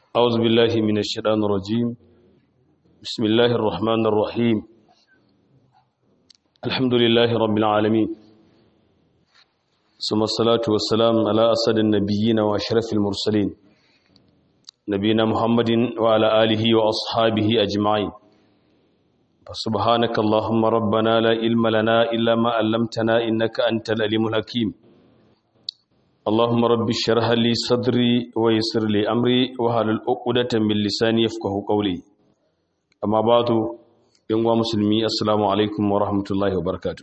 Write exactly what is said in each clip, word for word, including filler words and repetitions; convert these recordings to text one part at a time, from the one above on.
أعوذ بالله من الشيطان الرجيم. بسم الله الرحمن الرحيم. الحمد لله رب العالمين، ثم الصلاة والسلام على أسد النبيين وأشرف المرسلين نبينا محمد وعلى آله وأصحابه أجمعين. فسبحانك اللهم ربنا لا علم لنا إلا ما علمتنا إنك أنت العليم الحكيم. اللهم رب اشرح لي صدري ويسر لي امري واحلل عقدة من لساني يفقهوا قولي. اما بعد، yan uwa musulmi, assalamu alaikum wa rahmatullahi wa barakatuh.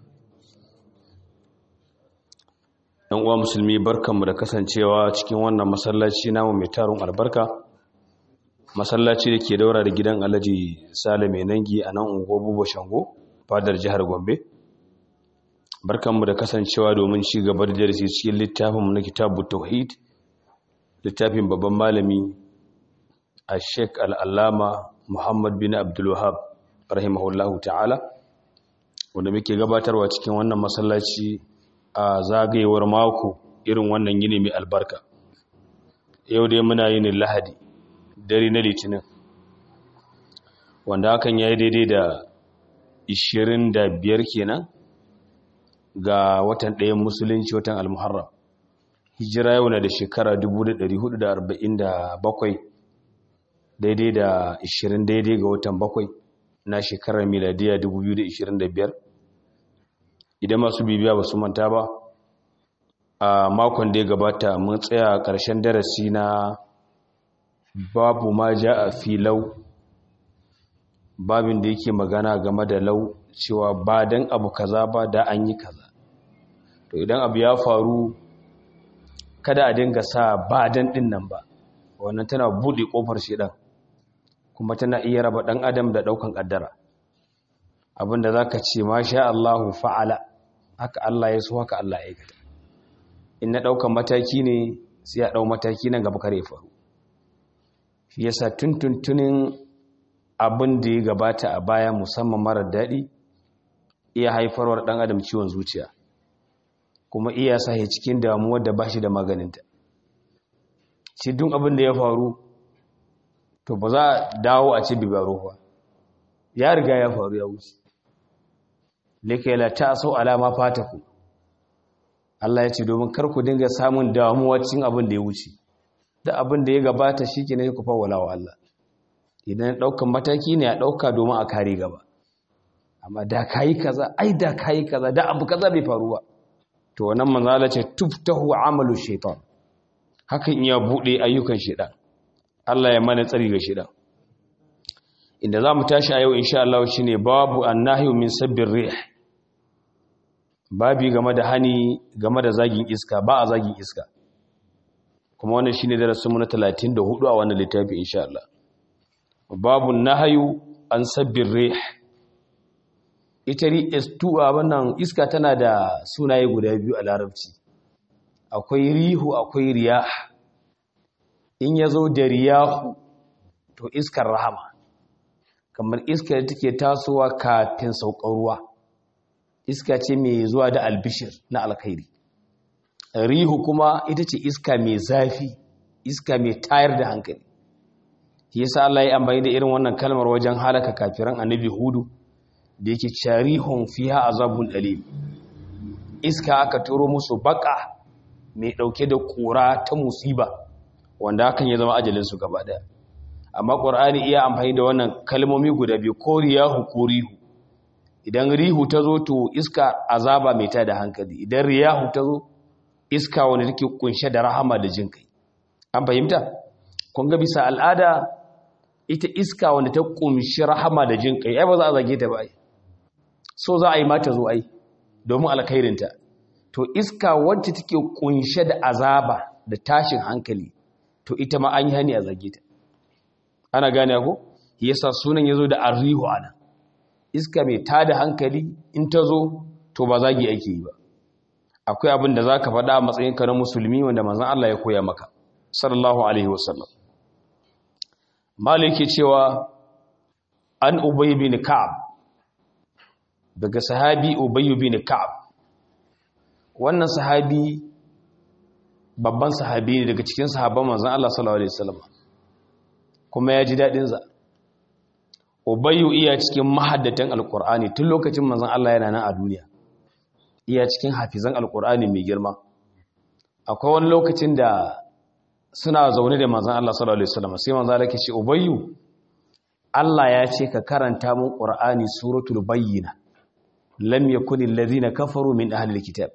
yan uwa musulmi, barkanmu da kasancewa cikin wannan masallaci namu mai tarun albarka, masallaci da ke daura da gidan Alhaji Sale mai nangi a nan unguwar Buba Shango, fadar jihar Gombe. Barkanmu da kasancewa domin ci gaba da darasi cikin littafinmu na Kitabut Tauhid, littafin babban malami a Sheikh Al-Allama Muhammad bin Abdul Wahhab rahimahullahu ta'ala, wanda muke gabatarwa cikin wannan masallaci a zagayewar mako irin wannan yini mai albarka. Yau dai muna yin Lahadi, dare na Litinin, wanda hakan yayi daidai da ishirin da biyar kenan ga watan ɗayan musulunci, watan al-muharram. Hijira yau na da shekara dubu da ɗari hudu da arba'in da bakwai, daidai da ishirin daidai ga watan bakwai na shekarar miladiya dubu biyu da ishirin da biyar. Idan masu bibiya ba su manta ba, a makon da ya gabata mun tsaya ƙarshen darasi na babu ma ja a filau, babin da yake magana game da lau, cewa ba dan abu kaza ba da an yi kaza. To idan abu ya faru, kada a dinga sa ba dan din nan ba, wannan tana bude kofar shedan, kuma tana iya raba dan adam da daukan kaddara. Abinda zaka ce masha Allahu fa'ala, haka Allah ya so, haka Allah ya aikata. In na daukan mataki ne, sai ya dau mataki nan gaba kare faru. Shi yasa tuntuntunin abin da ya gabata a baya, musamman marar daɗi, iya haifarwar ɗan adam ciwon zuciya, kuma iya sahi cikin damuwar da ba shi da maganinta. Shi duk abin da ya faru, to ba za a dawo a ce bibaro ba, ya riga ya faru, ya wuce. Likaila ta sau alama fataku, Allah ya ce domin kar ku dinga samun damuwa cikin abin da ya wuce. Da abin da ya gabata shi ke ne ku fawwala wa Allah. Idan ɗaukan mataki ne a ɗauka domin a kare gaba, amma da ka yi kaza, ai da ka yi kaza, da abu kaza bai faru ba, to wannan manzala ce tuftahu amalu shaitan, hakan iya buɗe ayyukan shaitan. Allah ya mana tsari ga shaitan. Inda za mu tashi a yau insha Allah shi ne babu annahyu min sabbin rih, babi game da hani game da zagin iska, ba a zagin iska, kuma wannan shi ne darasinmu na talatin da hudu a wannan littafi insha Allah. Babu nahayu an sabbin rih. Ita ri'estuwa, wannan iska tana da sunaye guda biyu a larabci, akwai rihu akwai riyah. In ya zo da riyahu, to iskar rahama, kamar iskar da take tasowa kafin saukar ruwa, iska ce mai zuwa da albishir na alkhairi. Rihu kuma ita ce iska mai zafi, iska mai tayar da hankali. Yasa Allah ya amfani da irin wannan kalmar wajen halaka kafiran annabi Hudu, da yake sharihun fiha azabun alim. Iska aka turo musu baka mai dauke da kura ta musiba, wanda hakan ya zama ajalin su gaba daya. Amma Qur'ani iya amfani da wannan kalmomi guda biyu, ko riyahu ko rihu. Idan rihu ta zo, to iska azaba mai tada hankali. Idan riyahu ta zo, iska wanda take kunshe da rahama da jinkai. An fahimta? Kun ga bisa al'ada, ita iska wanda ta kumshi rahama da jin kai, ai ba za a zage ta ba, ai so za a yi mata zo ai domin alkhairinta. To iska wacce take kunshe da azaba da tashin hankali, to ita ma an yi hani a zage ta. Ana gane ko? Yasa sunan yazo da arrihu ana, iska mai tada hankali. In ta zo, to ba zagi ake yi ba. Akwai abin da zaka faɗa a matsayinka na musulmi wanda manzon Allah ya koya maka sallallahu alaihi wasallam. Maliki cewa an Ubay bin Ka'ab, daga sahabi Ubay bin Ka'ab. Wannan sahabi babban sahabi ne daga cikin sahabban manzon Allah sallallahu alaihi wasallam. kuma ya ji dadin sa Ubayyu iya cikin mahaddatan alqur'ani tun lokacin manzon Allah yana nan a duniya, iya cikin hafizan alqur'ani mai girma. Akwai wani lokacin da suna zaune da manzon Allah sallallahu alaihi wasallam sai manzon Allah ya ce Ubayyu, Allah ya ce ka karanta mun Qur'ani suratul bayyina lam yakunil ladhina kafaru min ahlil kitab.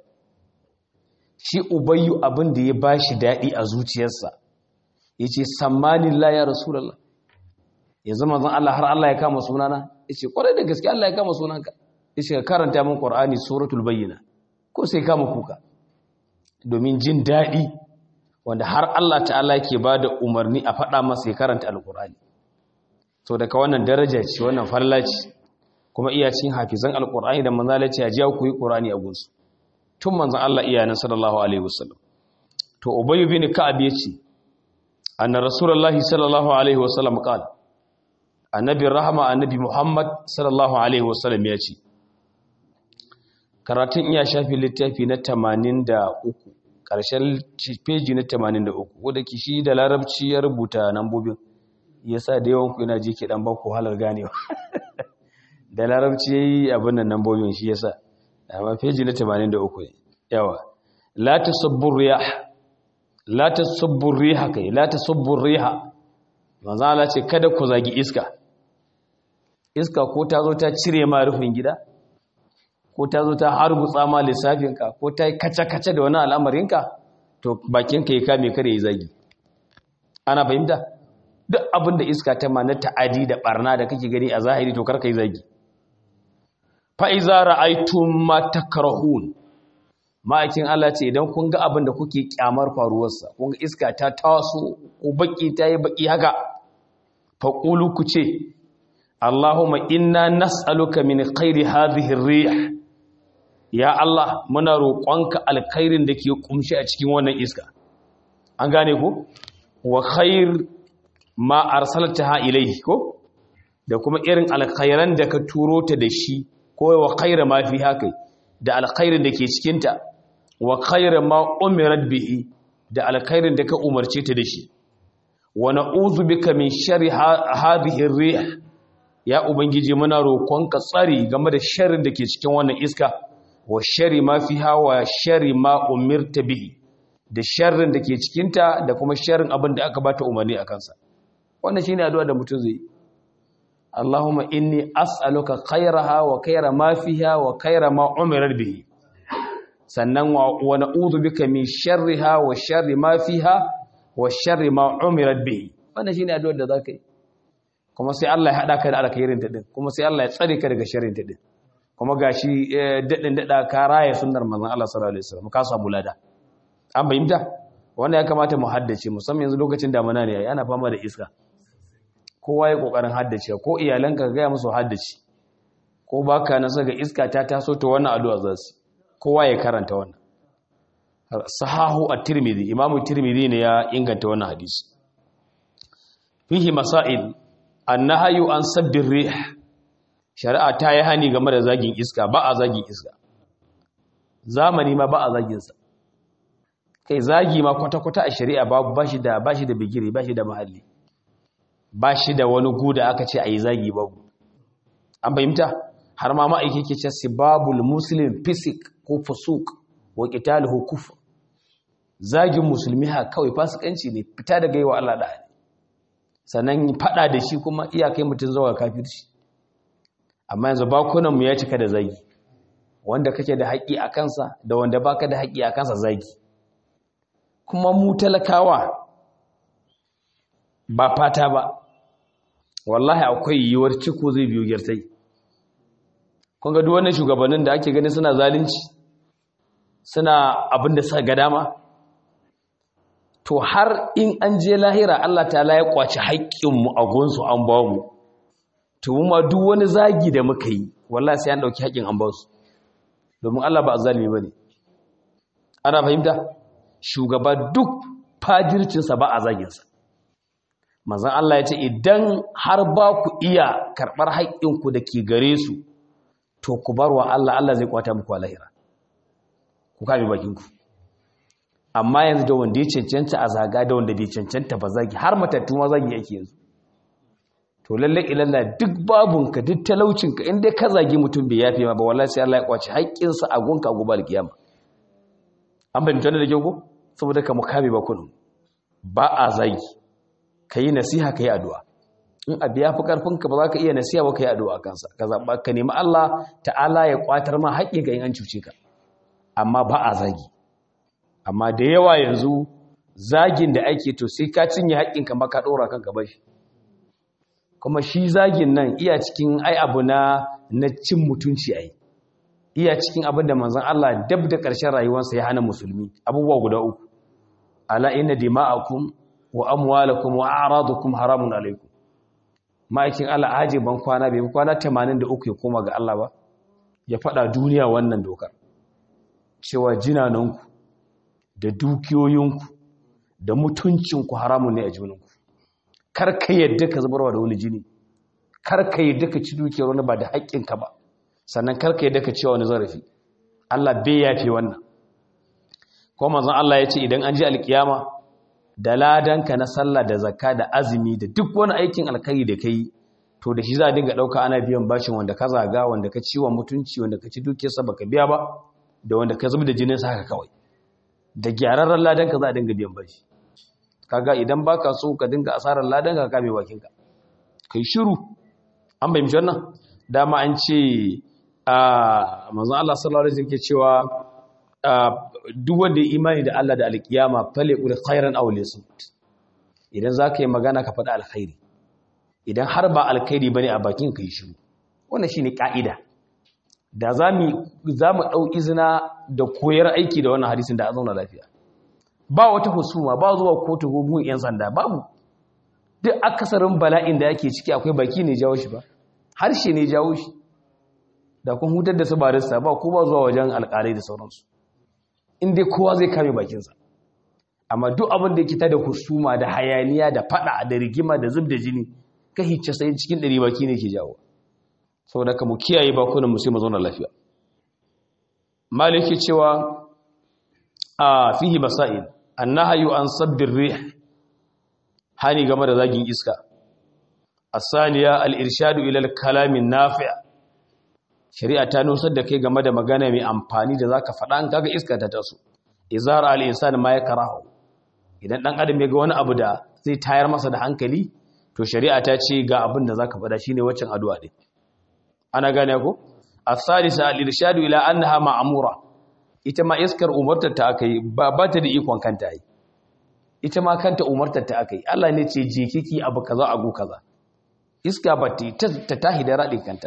Shi Ubayyu abin da ya bashi dadi a zuciyarsa yace sammani la ya rasulullah, yanzu manzon Allah har Allah ya kama sunana, yace kwarai da gaske Allah ya kama sunanka, yace ka karanta mun Qur'ani suratul bayyina, ko sai kama kuka domin jin dadi wanda har Allah ta'ala yake bada umarni a faɗa masa ya karanta alqur'ani. To daga wannan daraja ce, wannan farla ce, kuma iya cikin hafizan alqur'ani da manzo Allah ya ce ya ku yi qur'ani a gunsu tun manzon Allah iyanan sallallahu alaihi wasallam. To Ubay bin Ka'ab yace anna rasulullahi sallallahu alaihi wasallam qala, annabi rahama annabi Muhammad sallallahu alaihi wasallam yace, karatun iya shafi littafi na tamanin da uku, ƙarshen peji na tamanin da uku, wanda kishi da larabci ya rubuta nambobin yasa da yawan ku ina ji ke dan ba ku halar ganewa da larabci yayi abin nan nambobin shi yasa, amma peji na tamanin da uku ne. Yawa la tasubbu riyah, la tasubbu riha kai la tasubbu riha, manzo Allah ce kada ku zagi iska. Iska ko ta zo ta cire ma rufin gida, ko ta zo ta harbutsa ma lissafinka, ko ta yi kace-kace da wani al'amarinka, to bakinka ya kame kare ya zagi. Ana fahimta? Duk abin da iska ta ma na ta'adi da barna da kake gani a zahiri to karka yi zagi. Fa'iza ra'aitun ma takrahun, ma'aikin Allah ce idan kun ga abin da kuke kyamar faruwarsa, kun ga iska ta taso ko baki ta yi baki haka, faƙulu ku ce, Allahumma inna nas'aluka min khairi hadhihi ar-rih. Ya Allah, muna roƙonka alkhairin da ke kumshi a cikin wannan iska. An gane ko? Wa khair ma arsaltaha ilayhi ko? Da kuma irin alkhairan da ka turo ta da shi, ko wa khair ma fi haka, da alkhairin da ke cikin ta, wa khair ma umirat bihi, da alkhairin da ka umarce ta da shi. Wa na'udhu bika min sharri hadhihi ar-rih. Ya Ubangiji muna roƙonka tsari game da sharrin da ke cikin wannan iska, wa sharri ma fiha wa sharri ma umirta bihi, da sharrin da ke cikinta da kuma sharrin abin da aka bata umarni a kansa. Wannan shine addu'a da mutum zai yi. Allahumma inni as'aluka khairaha wa khaira ma fiha wa khaira ma umirat bihi. Sannan wa na'udhu bika min sharriha wa sharri ma fiha wa sharri ma umirat bihi. Wannan shine addu'ar da zaka yi. Kuma sai Allah ya hada ka da alkhairin ta din, kuma sai Allah ya tsare ka daga sharrin ta din. Kuma gashi dadin dada ka raye sunnar manzon Allah sallallahu alaihi wasallam ka samu lada. An bayyana wannan ya kamata mu haddace, musamman yanzu lokacin damuna ne ana fama da iska. Kowa ya kokarin haddace, ko iyalanka ga ya musu haddace. Ko baka na saka iska ta taso to wannan addu'a za su. Kowa ya karanta wannan. Sahahu at-Tirmidhi, Imam Tirmidhi ne ya inganta wannan hadisi. Fihi masail annahayu an sabbin rih, shari'a ta yi hani game da zagin iska, ba a zagin iska. Zamani ma ba a zaginsa. Kai zagi ma kwata-kwata a shari'a ba shi da ba shi da bigiri, ba shi da mahalli. Ba shi da wani guda aka ce a yi zagi babu. An fahimta? Har ma ma'aiki ke ce sibabul muslim fisik ko fusuk wa qitaluhu kufr. Zagin musulmi ha kawai fasikanci ne, fita daga yi wa Allah da sannan fada da shi kuma iyakai mutum zuwa kafirci. Amma yanzu bakunan mu ya cika da zagi, wanda kake da haƙi a kansa da wanda baka da haƙi a kansa zagi. Kuma mu talakawa ba fata ba, wallahi akwai yiwuwar ciko zai biyo gyartai. Kun ga duk wannan shugabannin da ake gani suna zalunci, suna abin da suka ga dama, to har in an je lahira Allah ta'ala ya kwaci haƙƙinmu a gonsu an ba mu, to mu ma duk wani zagi da muka yi wallahi sai an ɗauki haƙƙin an ba su, domin Allah ba zalimi ba ne. Ana fahimta? Shugaba duk fadircinsa ba a zaginsa. Manzon Allah ya ce idan har ba ku iya karɓar haƙƙinku da ke gare su, to ku bar wa Allah, Allah zai kwata muku a lahira. Ku kame bakinku. Amma yanzu da wanda ya cancanta a zaga da wanda bai cancanta ba zagi, har matattu ma zagi yake yanzu. to lalle ilalla duk babunka duk talaucinka in dai ka zagi mutum bai yafe ma ba wallahi sai Allah ya kwace haƙƙinsa a gunka a gobe alkiyama an bayyana da kyau ko saboda ka mukami ba kunu ba a zagi kai nasiha kai addu'a in abu ya fi karfinka ba za ka iya nasiha ba kai addu'a kansa ka zaba ka nemi Allah ta'ala ya kwatar ma haƙƙinka in an cuce ka amma ba a zagi amma da yawa yanzu zagin da ake to sai ka cinye haƙƙinka ma ka ɗora kanka ba shi kuma shi zagin nan iya cikin ai abu na na cin mutunci ai iya cikin abin da manzon Allah dab da ƙarshen rayuwarsa ya hana musulmi abubuwa guda uku ala inna dima'akum wa amwalakum wa a'radukum haramun alaikum ma'aikin Allah aje ban kwana bai kwana tamanin da uku ya koma ga Allah ba ya faɗa duniya wannan dokar cewa jinananku da dukiyoyinku da mutuncinku haramun ne a junanku kar ka yadda ka zubarwa da wani jini kar ka yadda ka ci dukiyar wani ba da haƙƙinka ba sannan kar ka yadda ka ci wani zarafi Allah bai yafe wannan ko manzon Allah ya ce idan an ji alkiyama da ladanka na sallah da zakka da azumi da duk wani aikin alkhairi da kai to da shi za a dinga dauka ana biyan bashin wanda ka zaga wanda ka ciwa mutunci wanda ka ci dukiyarsa baka biya ba da wanda ka zubi da jinin sa haka kawai da gyararren ladanka za a dinga biyan bashi kaga idan baka so ka dinga asarar ladanka ka kame bakinka kai shiru an bayyana wannan dama an ce a manzon Allah sallallahu alaihi wasallam ke cewa duk wanda ya imani da Allah da alkiyama fale ul khairan aw lisut idan zaka yi magana ka faɗa alkhairi idan har ba alkhairi bane a bakin ka yi shiru wannan shine kaida da zamu zamu dau izina da koyar aiki da wannan hadisin da a zauna lafiya ba wata husuma ba zuwa kotu ko yan sanda babu duk akasarin bala'in da yake ciki akwai baki ne jawo shi ba harshe ne jawo shi da kun hutar da su barista ba ko ba zuwa wajen alƙalai da sauransu in dai kowa zai kame bakinsa amma duk abin da yake ta da husuma da hayaniya da fada da rigima da zub da jini ka hicce sai cikin ɗari baki ne ke jawo saboda ka mu kiyaye bakunan mu sai mu zauna lafiya maliki cewa a fihi masail annahyu an sabbir rih hani game da zagin iska asaniya al-irshadu ila al-kalam an-nafi' shari'a ta nusar da kai game da magana mai amfani da zaka faɗa an kaga iska ta taso izar al-insan ma yakrahu idan dan adam ya ga wani abu da zai tayar masa da hankali to shari'a ta ce ga abin da zaka faɗa shine waccan addu'a din ana gane ko as-salisa al-irshadu ila annaha ma'mura ita ma iskar umartar ta akai ba ba ta da ikon kanta yi ita ma kanta umartar ta akai Allah ne ce je kiki abu kaza agu kaza iska ba ta ta tahi da radin kanta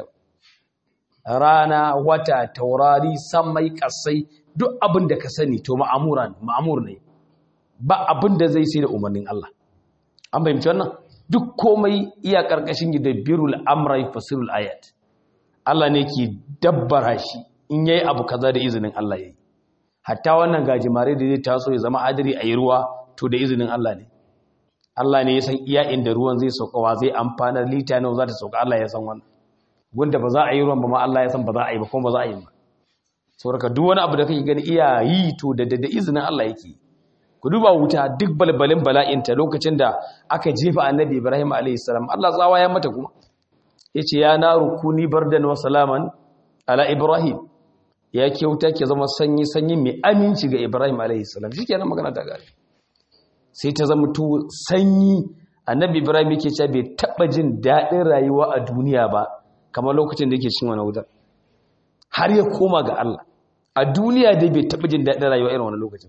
rana wata taurari sammai kasai duk abin da ka sani to ma'amura ma'amur ne ba abin da zai sai da umarnin Allah an bayyana wannan duk komai iya karkashin gidabbirul amra fasirul ayat Allah ne ke dabbara shi in yayi abu kaza da izinin Allah yayi hatta wannan gajimare da zai taso ya zama adiri a yi ruwa to da izinin Allah ne Allah ne ya san iya inda ruwan zai sauka wa zai amfana lita nawa za ta sauka Allah ya san wannan wanda ba za a yi ruwan ba ma Allah ya san ba za a yi ba kuma ba za a yi ba saboda duk wani abu da kake gani iya yi to da da izinin Allah yake ku duba wuta duk balbalin bala'in ta lokacin da aka jefa annabi Ibrahim alayhi salam Allah tsawa ya mata kuma yace ya naru kuni bardan wa salaman ala Ibrahim ya kyauta ke zama sanyi sanyi mai aminci ga Ibrahim alayhi salam shikenan magana ta gare sai ta zama to sanyi annabi Ibrahim yake cewa bai taba jin dadin rayuwa a duniya ba kamar lokacin da yake cin wani wutar har ya koma ga Allah a duniya dai bai taɓa jin daɗin rayuwa irin wani lokacin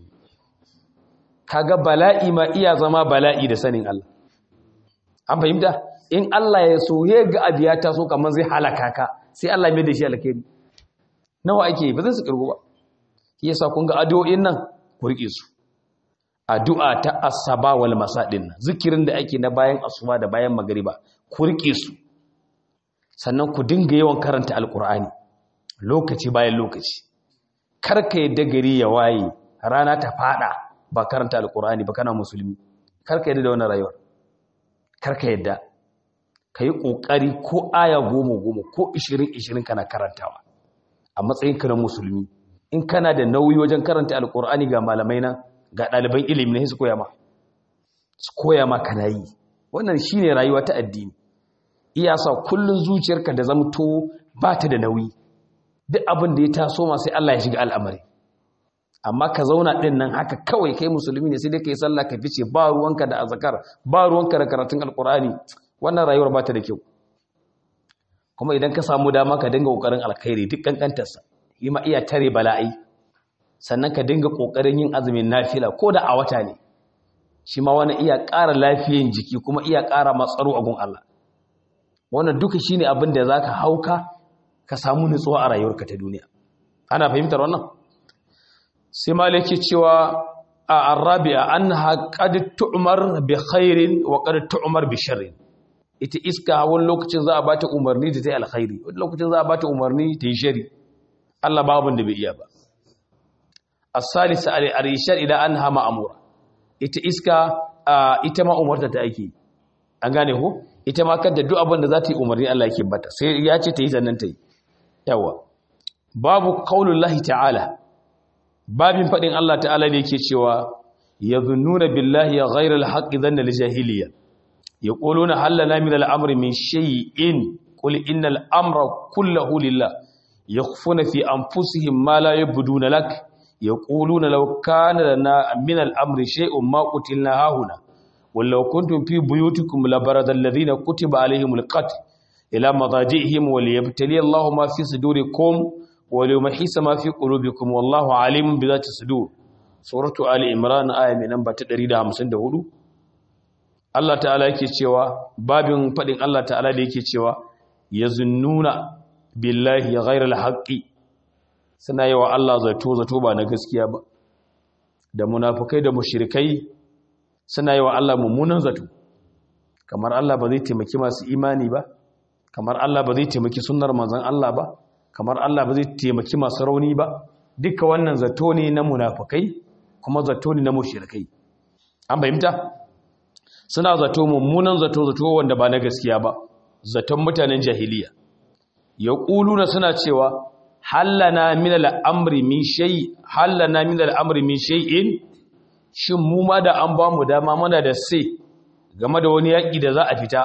kaga bala'i ma iya zama bala'i da sanin Allah an fahimta in Allah ya so ya ga abiya ta so kamar zai halaka ka sai Allah mai da shi alkhairi nawa ake ba zai su kirgo ba shi yasa kun ga addu'o'in nan ku rike su addu'a ta asaba wal masadin zikirin da ake na bayan asuba da bayan magriba ku rike su sannan ku dinga yawan karanta alkur'ani lokaci bayan lokaci karka yadda gari ya waye rana ta fada ba karanta alkur'ani ba kana musulmi karka yadda da wannan rayuwar karka yadda kai kokari ko aya goma goma ko ishirin ishirin kana karantawa a matsayin ka na musulmi in kana da nauyi wajen karanta alkur'ani ga malamai na ga ɗaliban ilimi ne su koya ma su koya ma kana yi wannan shine rayuwa ta addini iya sa kullun zuciyarka da zamto ba ta da nauyi duk abin da ya taso ma sai Allah ya shiga al'amari amma ka zauna din nan haka kawai kai musulmi ne sai dai kai sallah ka fice ba ruwanka da azkar ba ruwanka da karatun alqur'ani wannan rayuwar ba ta da kyau kuma idan ka samu dama ka dinga kokarin alkhairi duk kankantarsa yi ma iya tare bala'i sannan ka dinga kokarin yin azumin nafila ko da a wata ne shi ma wani iya ƙara lafiyan jiki kuma iya ƙara matsaro a gun Allah wannan duka shine abin da zaka hauka ka samu nutsuwa a rayuwarka ta duniya ana fahimtar wannan sai malaki cewa a arabiya annaha qad tu'mar bi khairin wa qad tu'mar bi sharrin ita iska wani lokacin za a bata umarni da ta yi alkhairi wani lokacin za a bata umarni ta yi shari Allah babu da bai iya ba as-salisa al-arishar idan anha ma'mura ita iska ita ma umarta ta ake an gane ko ita ma kada duk abin da za ta yi umarni Allah yake bata sai ya ce ta yi sannan ta yi yawa babu qaulullahi ta'ala babin fadin Allah ta'ala ne yake cewa yadhunnuna billahi ghayra al-haqqi dhanna al-jahiliyya yaquluna hal lana min al-amri min shay'in qul innal amra kulluhu lillah yakhfuna fi anfusihim ma la yabduna lak yaquluna law kana lana min al-amri shay'un ma qutilna hahuna wallau kuntum fi buyutikum labarada alladhina kutiba alayhimul qatl ila madajihim waliyabtali Allahu ma fi sudurikum waliyumhisa ma fi qulubikum wallahu alimun bi dhati sudur suratu ali imran aya mai namba ta ɗari da hamsin da hudu Allah ta'ala yake cewa babin fadin Allah ta'ala da yake cewa yazunnuna billahi ghayra al-haqqi suna yi wa Allah zato zato ba na gaskiya ba da munafukai da mushrikai suna yi wa Allah mummunan zato kamar Allah ba zai taimaki masu imani ba kamar Allah ba zai taimaki sunnar manzon Allah ba kamar Allah ba zai taimaki masu rauni ba duka wannan zato ne na munafukai kuma zato ne na mushrikai an fahimta suna zato mummunan zato zato wanda ba na gaskiya ba zaton mutanen jahiliya yaquluna suna cewa hallana min al-amri min shay hallana min al-amri min shay'in shin mu ma da an ba mu dama muna da sai game da wani yaki da za a fita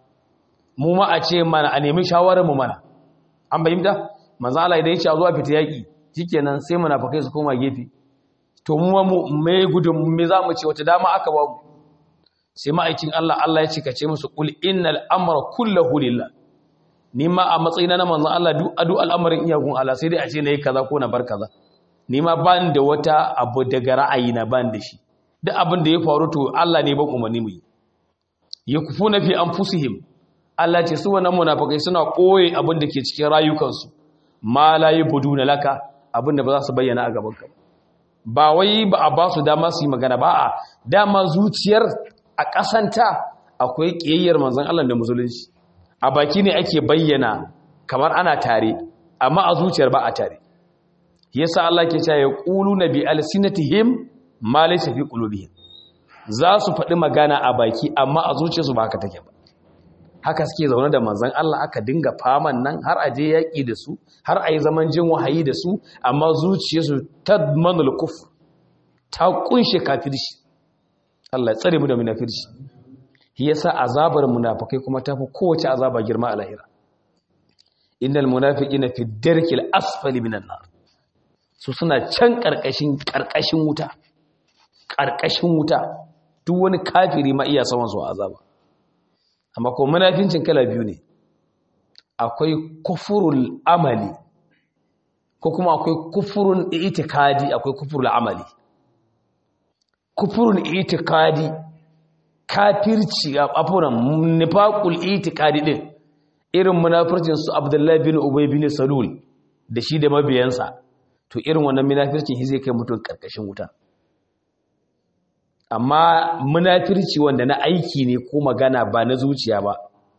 mu ma a ce mana a nemi shawarar mu mana an bayyana manzo Allah idan ya ce a zo a fita yaki shikenan sai munafikai su koma gefe to mu ma mu me gudun me za mu ce wata dama aka ba mu sai ma'aikin Allah Allah ya ce ka ce musu qul innal amra kulluhu lillah ni ma a matsayina na manzo Allah duk adu al'amarin iyagun Allah sai dai a ce nayi kaza ko na bar kaza ni ma ban da wata abu daga ra'ayi na ban da shi duk abin da ya faru to Allah ne ban umarni mu yi yakufuna fi anfusihim Allah ce su wannan munafikai suna koyi abin da ke cikin rayukansu ma la yabuduna laka abin da ba za su bayyana a gaban ka ba wai ba a ba su dama su yi magana ba a dama zuciyar a kasanta akwai kiyayyar manzon Allah da musulunci a baki ne ake bayyana kamar ana tare amma a zuciyar ba a tare yasa Allah ke cewa yaquluna bi alsinatihim ma laysa fi qulubihim za su faɗi magana a baki amma a zuciyarsu ba haka take ba haka suke zaune da manzon Allah aka dinga faman nan har a je yaki da su har a yi zaman jin wahayi da su amma zuciyarsu tadmanul kufr ta kunshe kafirci Allah ya tsare mu da munafirci yasa azabar munafikai kuma tafi kowace azaba girma a lahira innal munafiqina fi darkil asfali minan nar su suna can karkashin karkashin wuta karkashin wuta duk wani kafiri ma iya sawan su azaba amma ko munafincin kala biyu ne akwai kufurul amali ko kuma akwai kufurun itikadi akwai kufurul amali kufurun itikadi kafirci afuran nifaqul itikadi din irin munafircin su Abdullahi bin Ubay bin Salul da shi da mabiyansa to irin wannan munafircin shi zai kai mutum karkashin wuta amma munafirci wanda na aiki ne ko magana ba na zuciya ba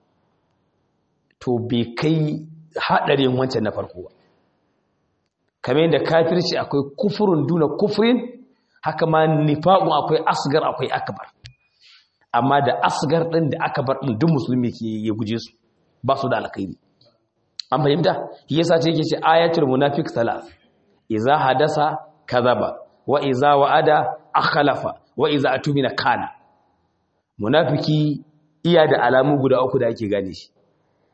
to bai kai hadarin wancan na farko ba kamar yadda kafirci akwai kufurun duna kufrin haka ma nifaqun akwai asgar akwai akbar amma da asgar din da akbar din duk musulmi ke ya guje su ba su da alkhairi an fahimta yasa ce yake ce ayatul munafiq salas idza hadasa kadhaba wa idza wa'ada akhlafa wa idza atumina kana munafiki iya da alamu guda uku da ake gane shi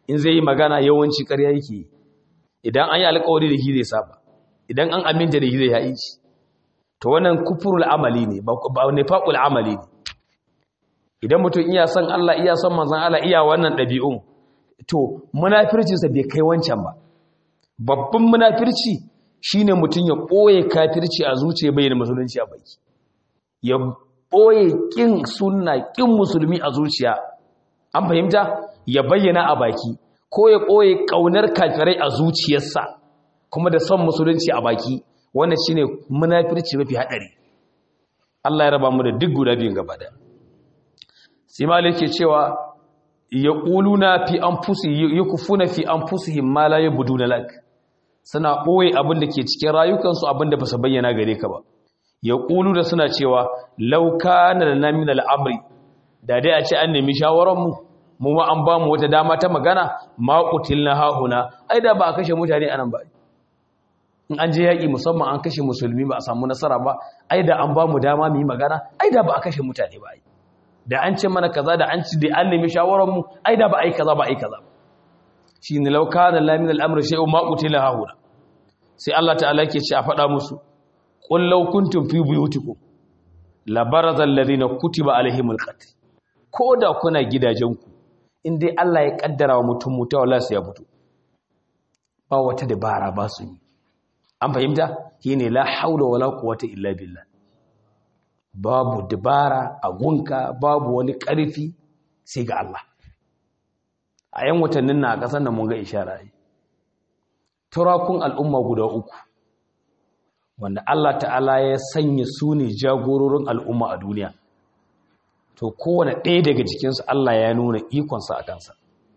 in zai yi magana yawanci ƙarya yake idan an yi alƙawari da shi zai saba idan an aminta da shi zai yi shi to wannan kufurul amali ne ba nifaqul amali ne idan mutum iya son Allah iya son manzon Allah iya wannan ɗabi'un to munafircinsa bai kai wancan ba babban munafirci shine mutum ya ɓoye kafirci a zuciya bayyana musulunci a baki ya ɓoye ƙin sunna ƙin musulmi a zuciya an fahimta ya bayyana a baki ko ya ɓoye ƙaunar kafirai a zuciyarsa kuma da son musulunci a baki wannan shine munafirci mafi haɗari Allah ya raba mu da duk guda biyun gaba da sai malai yake cewa yaquluna fi anfusihim yakufuna fi anfusihim ma la yabduna lak suna ɓoye abin da ke cikin rayukansu abin da ba su bayyana gare ka ba yaqulu da suna cewa law kana lana min al-amri da dai a ce an nemi shawaran mu mu ma an ba mu wata dama ta magana ma qutilna hahuna ai da ba a kashe mutane anan ba in an je yaki musamman an kashe musulmi ba a samu nasara ba ai da an ba mu dama mu yi magana ai da ba a kashe mutane ba ai da an ce mana kaza da an ci da an nemi shawaran mu ai da ba ai kaza ba ai kaza shine law kana la min al-amri shay'un ma qutila hahuna sai Allah ta'ala yake ce a faɗa musu qul law kuntum fi buyutikum la baraza alladhina kutiba alaihimul qatl koda kuna gidajenku in dai Allah ya kaddara wa mutum mutuwa wallahi sai ya fito ba wata dabara ba su yi an fahimta shine la haula wala quwwata illa billah babu dabara a gunka babu wani ƙarfi sai ga Allah a yan watannin na a ƙasar da mun ga ishara yi turakun al'umma guda uku wanda Allah ta'ala ya sanya su ne jagororin al'umma a duniya to kowane ɗaya daga cikinsu Allah ya nuna ikonsa a kansa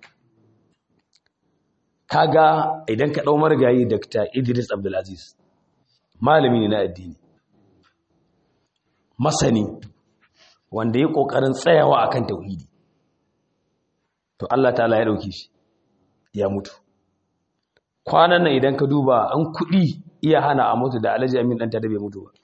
kaga idan ka ɗau marigayi Dakta Idris Abdulaziz malami ne na addini masani wanda ya ƙoƙarin tsayawa akan tauhidi to Allah ta'ala ya ɗauke shi ya mutu kwanan nan idan ka duba an kuɗi iya hana a mutu da Alhaji Amin ɗanta da bai mutu ba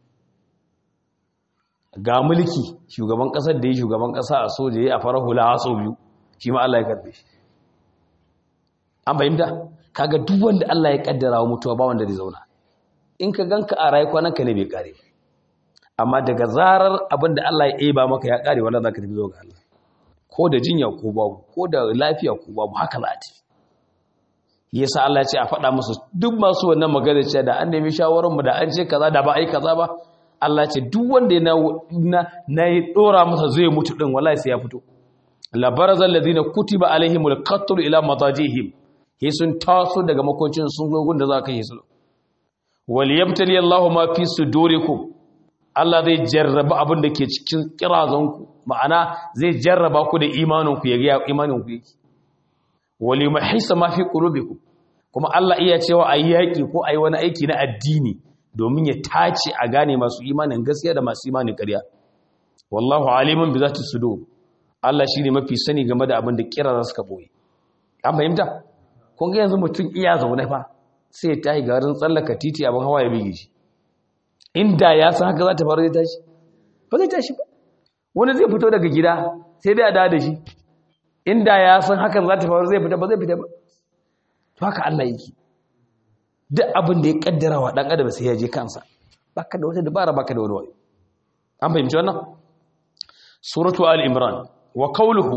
ga mulki shugaban ƙasar da ya shugaban ƙasa a soja ya a fara hula a sau biyu shi ma Allah ya karbe shi an fahimta kaga duk wanda Allah ya kaddara wa mutuwa ba wanda zai zauna in ka ganka a rayu kwanan ka ne bai kare amma daga zarar abin da Allah ya eba maka ya kare wala zaka tafi zo ga Allah ko da jinya ko babu ko da lafiya ko babu haka za a tafi yasa Allah ya ce a faɗa musu duk masu wannan magana ce da an nemi shawaran mu da an ce kaza da ba ai kaza ba Allah ce duk wanda na na yi dora masa zai mutu din wallahi sai ya fito la barazal ladina kutiba alaihimul qatl ila madajihim he sun taso daga makoncin sun zo gun da za ka yi su wal yabtali Allahu ma fi sudurikum Allah zai jarraba abin da ke cikin kirazanku ma'ana zai jarraba ku da imanin ku ya ga imanin ku yake wal yumhisa ma fi qulubikum kuma Allah iya cewa ayi yaki ko ayi wani aiki na addini domin ya tace a gane masu imanin gaskiya da masu imanin ƙarya wallahu alimun bi zati sudur Allah shine mafi sani game da abin da kirara suka boye an fahimta kun ga yanzu mutum iya zaune fa sai ya tashi garin tsallaka titi abin hawa ya bige shi inda ya san haka za ta faru zai tashi ba zai tashi ba wani zai fito daga gida sai dai a dawo da shi inda ya san hakan za ta faru zai fita ba zai fita ba to haka Allah yake duk abin da ya kaddara wa dan adam sai ya je kansa baka da wata dabara baka da wani wayo an fahimci wannan suratu al-imran wa qawluhu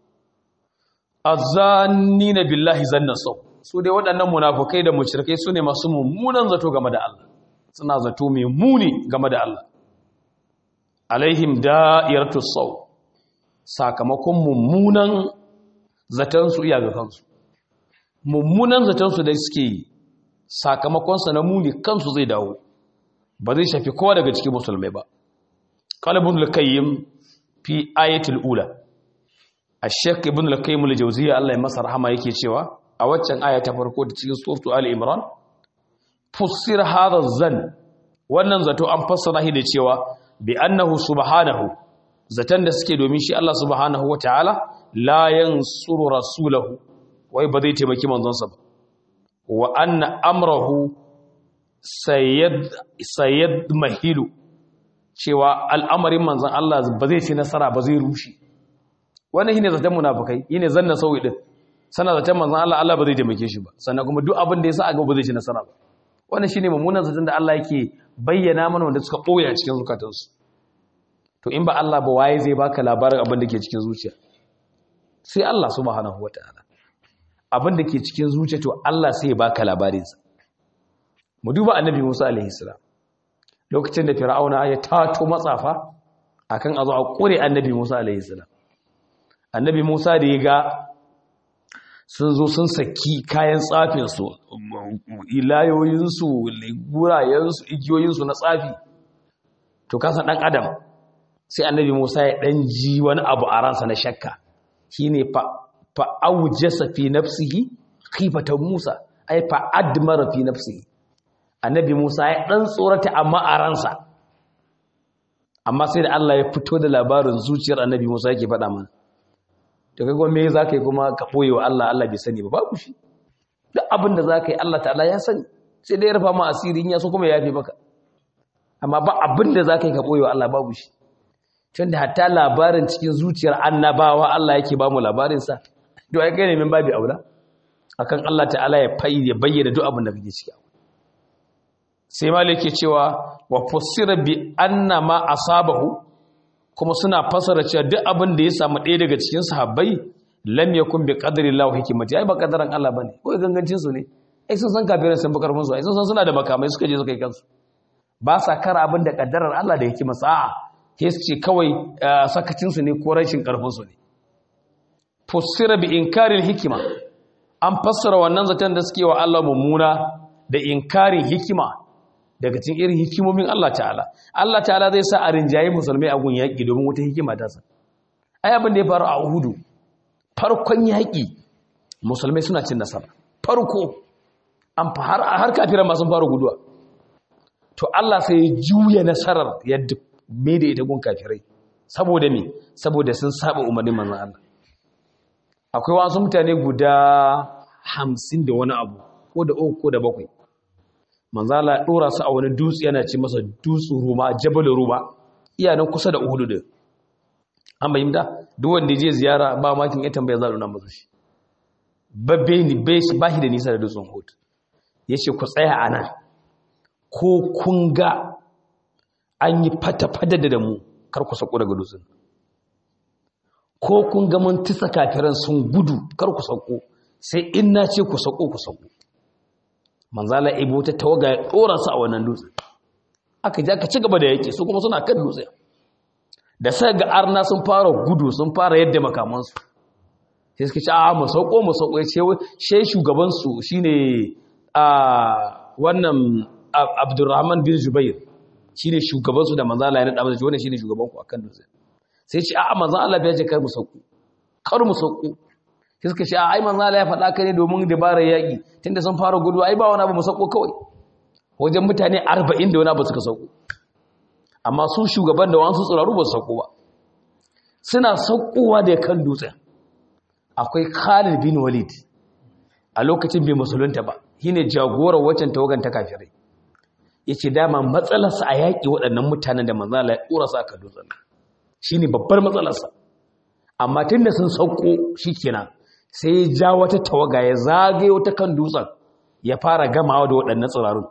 azannina billahi zanna saw su dai waɗannan munafukai da mushrikai sune masu mummunan zato game da Allah suna zato mai muni game da Allah alaihim da'iratu saw sakamakon mummunan zaton su iya ga kansu mummunan zaton su da suke yi sakamakon sa na muni kansu zai dawo ba zai shafi kowa daga cikin musulmai ba qalbun al-qayyim fi ayatul ula ash-shaykh ibn al-qayyim al-jawziyya Allah ya masa rahama yake cewa a waccan aya ta farko da cikin suratu ali imran fussir hadha zan wannan zato an fassara shi da cewa bi annahu subhanahu zatan da suke domin shi Allah subhanahu wataala la yansuru rasulahu wai ba zai taimaki manzon sa ba wa anna amrahu sayyid sayyid mahilu cewa al'amarin manzon Allah ba zai ci nasara ba zai rushe wannan shine zaton munafikai yine zanna sauyi din sana zaton manzon Allah Allah ba zai taimake shi ba sannan kuma duk abin da ya sa a gaba ba zai ci nasara ba wannan shine mummunan zaton da Allah yake bayyana mana wanda suka boye a cikin zukatansu to in ba Allah ba waye zai baka labarin abin da ke cikin zuciya sai Allah subhanahu wataala abin da ke cikin zuciya to Allah sai ya baka labarinsa mu duba annabi Musa alaihi salam lokacin da fir'auna ya tato matsafa akan azo a kure annabi Musa alaihi salam annabi Musa da ya ga sun zo sun saki kayan tsafin su ilayoyin su gurayen su igiyoyin su na tsafi to kasan dan adam sai annabi Musa ya dan ji wani abu a ransa na shakka shine fa fa aujasa fi nafsihi khifatan Musa ai fa admara fi nafsihi annabi Musa ya dan tsorata amma a ransa amma sai da Allah ya fito da labarin zuciyar annabi Musa yake faɗa mana to kaga me zaka yi kuma ka boye wa Allah Allah bai sani ba babu shi duk abin da zaka yi Allah ta'ala ya sani sai dai ya rufa ma asiri in ya so kuma ya yafe maka amma ba abin da zaka yi ka boye wa Allah babu shi tunda hatta labarin cikin zuciyar annabawa Allah yake ba mu labarin sa to ai kai ne min babu aula akan Allah ta'ala ya fayi ya bayyana duk abin da kake ciki sai malik yake cewa wa fassira bi anna ma asabahu kuma suna fasara cewa duk abin da ya samu ɗaya daga cikin sahabbai lam yakun bi qadri Allah hikmati ai ba kadaran Allah bane ko gangancin su ne ai sun san kafirin sun bakar musu ai sun san suna da makamai suka je suka yi kansu ba sa kara abin da kadarar Allah da hikima sa'a sai su ce kawai sakacin su ne ko rashin karfin su ne fassira bi inkaril hikima an fassara wannan zaton da suke wa Allah mummuna da inkarin hikima daga cikin irin hikimomin Allah ta'ala Allah ta'ala zai sa a rinjaye musulmai a gun yaƙi domin wata hikima ta sa ai abin da ya faru a Uhudu farkon yaƙi musulmai suna cin nasara farko an har har kafiran ma sun fara guduwa to Allah sai ya juya nasarar yadda me da ita gun kafirai saboda me saboda sun saba umarnin manzon Allah akwai wasu mutane guda hamsin da wani abu ko da uku ko da bakwai manzala ya dora su a wani dutse yana ce masa dutsen ruma jabal ruma iya nan kusa da Uhud din an bayyana duk wanda je ziyara ba makin ya tambaya za nuna masa shi babbe ni bai shi bashi da nisa da dutsen Uhud yace ku tsaya anan ko kun ga an yi fata fada da mu kar ku sako daga dutsen ko kun ga mun tisa kafiran sun gudu kar ku sako sai in na ce ku sako ku sako manzala ibo ta tawaga ya dora su a wannan dutse aka ji aka ci gaba da yake su kuma suna kan dutse da sai ga arna sun fara gudu sun fara yadda makamansu sai suka ce a mu sauko mu sauko ce she shugaban su shine a wannan Abdurrahman bin Jubair shine shugaban su da manzala ya nada masa wannan shine shugaban ku akan dutse sai ce a manzon Allah bai ce kar mu sauko kar mu sauko sai suka ce ai manzo Allah ya faɗa ka ne domin dabarar yaƙi tunda sun fara gudu ai ba wani abu mu sako kawai wajen mutane arba'in da wani abu suka sako amma su shugaban da wasu tsiraru ba su sako ba suna sakowa da kan dutsen akwai Khalid bin Walid a lokacin bai musulunta ba shine jagorar waccan tawagan ta kafirai yace dama matsalarsa a yaƙi waɗannan mutanen da manzo Allah ya dora su aka dutsen shine babbar matsalarsa amma tunda sun sauko shikenan sai ya ja wata tawaga ya zagaye wata kan dutsen ya fara gamawa da waɗannan tsirarun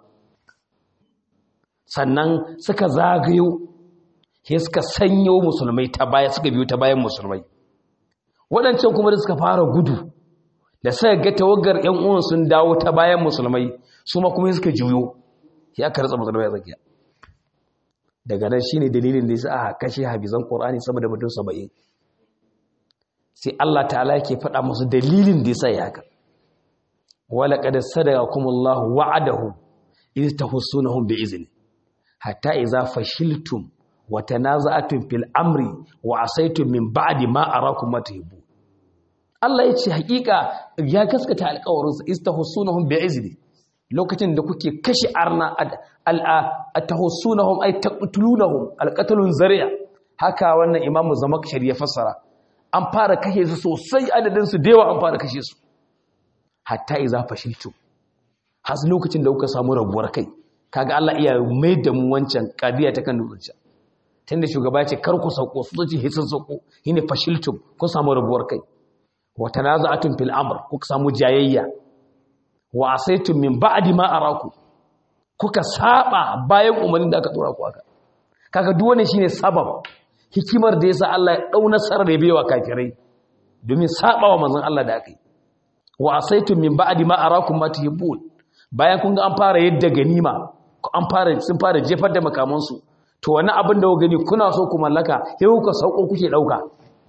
sannan suka zagayo sai suka sanyo musulmai ta baya suka biyo ta bayan musulmai waɗancan kuma da suka fara gudu da suka ga tawagar ƴan uwan sun dawo ta bayan musulmai su ma kuma suka juyo ya karɓa musulmai a tsakiya daga nan shine dalilin da yasa aka kashe hafizan Qur'ani sama da mutum saba'in sai Allah ta'ala yake faɗa musu dalilin da yasa ya haka wala qad sadaqakumullahu wa'adahu iz tahussunahum bi'izni hatta idza fashiltum wa tanaza'tum fil amri wa asaytum min ba'di ma arakum ma tuhibbu Allah yace hakika ya gaskata alƙawarinsa iz tahussunahum bi'izni lokacin da kuke kashe arna at-tahussunahum ay taqtulunahum al-qatlun zari'a haka wannan imamu Zamakshari ya fassara an fara kashe su sosai adadinsu da yawa an fara kashe su hatta iza fashiltu har lokacin da kuka samu rabuwar kai kaga Allah iya mai da mu wancan kadiya ta kan dutsen tunda shugaba ya ce kar ku sauko su ce hisin sauko shine fashiltum ku samu rabuwar kai wa tanaza'atun fil amr kuka samu jayayya wa asaitum min ba'di ma araku kuka saba bayan umarnin da aka dora ku aka kaga duk wannan shine sabab hikimar da yasa Allah ya dau nasarar da baiwa kafirai domin saba wa manzon Allah da aka yi wa asaitum min ba'di ma arakum ma tuhibbun bayan kun ga an fara yadda ganima an fara sun fara jefar da makamansu to wani abin da gani kuna so ku mallaka sai kuka sauko kuke dauka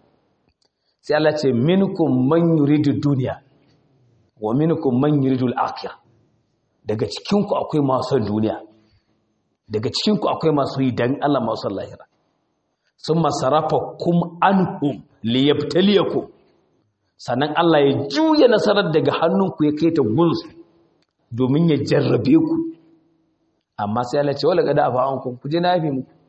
sai Allah ce minkum man yuridu dunya wa minkum man yuridu al-akhirah daga cikin ku akwai masu duniya daga cikin ku akwai masu yi dan Allah masu lahira summa sarafakum anhum liyabtaliyakum sannan Allah ya juya nasarar daga hannunku ya kai ta gunsu domin ya jarrabe ku amma sai Allah ce wala gada afa ankum ku je na yafi muku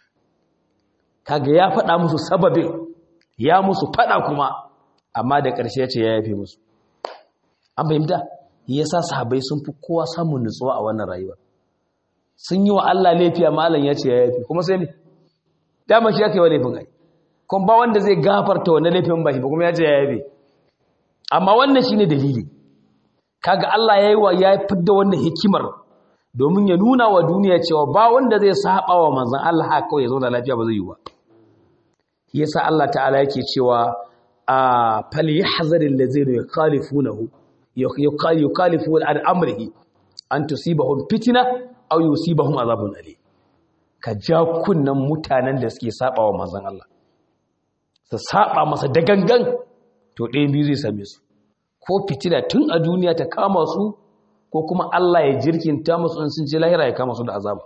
kaga ya faɗa musu sababin ya musu faɗa kuma amma da ƙarshe ya ce ya yafi musu an fahimta yasa sahabbai sun fi kowa samun nutsuwa a wannan rayuwa sun yi wa Allah laifi amma Allah ya ce ya yafi kuma sai ne dama shi yake wa laifin ai kuma ba wanda zai gafarta wannan laifin ba shi ba kuma ya ce ya yafi amma wannan shine dalili kaga Allah yayi wa ya fidda wannan hikimar domin ya nuna wa duniya cewa ba wanda zai saba wa manzon Allah haka kawai ya zo da lafiya ba zai yi ba yasa Allah ta'ala yake cewa a falyahzaril ladzina yukhalifunahu yukhalifu an amrihi an tusibahum fitna aw yusibahum azabun alim ka ja kunnan mutanen da suke saba wa manzon Allah su saba masa da gangan to ɗayan biyu zai same su ko fitina tun a duniya ta kama su ko kuma Allah ya jirkinta musu in sun je lahira ya kama su da azaba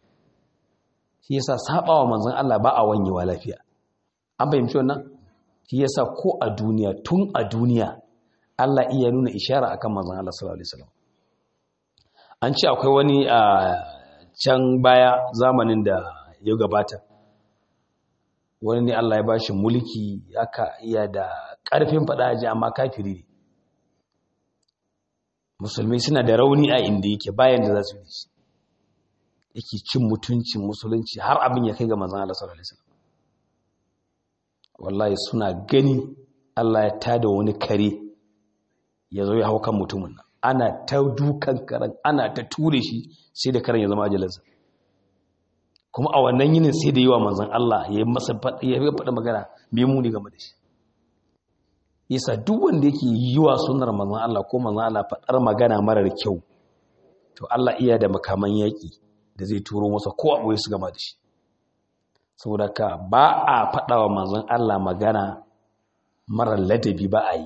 shi yasa sabawa manzon Allah ba a wanyewa lafiya an fahimci wannan shi yasa ko a duniya tun a duniya Allah iya nuna ishara akan manzon Allah sallallahu alaihi wasallam an ce akwai wani a can baya zamanin da ya gabata wani ne Allah ya bashi mulki aka iya da ƙarfin fada ji amma kafiri ne musulmai suna da rauni a inda yake bayan da za su yi shi yake cin mutuncin musulunci har abin ya kai ga manzon Allah sallallahu alaihi wasallam wallahi suna gani Allah ya tada wani kare ya zo ya hau kan mutumin nan ana ta dukan karen ana ta ture shi sai da karen ya zama ajalinsa kuma a wannan yinin sai da yi wa manzon Allah ya yi masa faɗa magana bai muni game da shi yasa duk wanda yake yi wa sunnar manzon Allah ko manzon Allah faɗar magana marar kyau to Allah iya da makaman yaƙi da zai turo masa ko abu su gama da shi saboda ka ba a faɗa wa manzon Allah magana marar ladabi ba a yi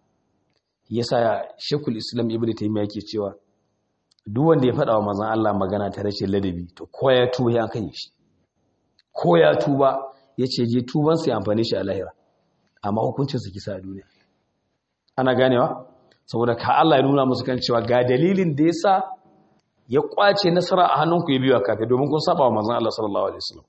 yasa Sheikhul Islam Ibn Taymiyyah yake cewa duk wanda ya faɗa wa manzon Allah magana ta rashin ladabi to ko ya tuba ya kan shi ko ya tuba yace je tuban sai amfane shi a lahira amma hukuncin su kisa a duniya ana ganewa saboda ka Allah ya nuna musu kan cewa ga dalilin da yasa ya kwace nasara a hannunku ya biyo kafe domin kun saba wa manzon Allah sallallahu alaihi wasallam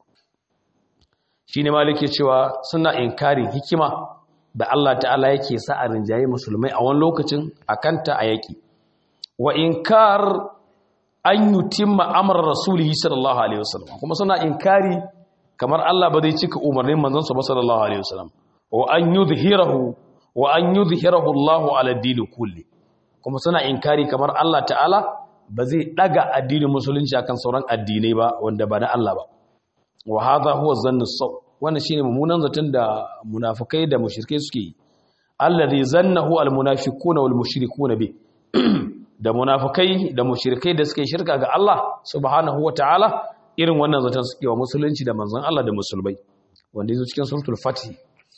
shine malike cewa suna inkarin hikima da Allah ta'ala yake sa a rinjaye musulmai a wani lokacin akanta a yaki wa inkar an yutimma amr rasulihi sallallahu alaihi wasallam kuma suna inkari kamar Allah ba zai cika umarnin manzon sa sallallahu alaihi wasallam wa an yudhhirahu wa an yudhhirahu Allah ala din kulli kuma suna inkari kamar Allah ta'ala ba zai daga addinin musulunci akan sauran addinai ba wanda ba na Allah ba wa hadha huwa zannu saw wannan shine mummunan zaton da munafikai da mushrikai suke yi alladhi zannahu almunafiquna walmushrikuna bi da munafikai da mushrikai da suke shirka ga Allah subhanahu wataala irin wannan zaton suke wa musulunci da manzon Allah da musulmai wanda yazo cikin suratul fatih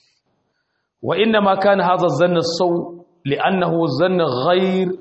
wa inna ma kana hadha zannu saw li'annahu zannu ghayr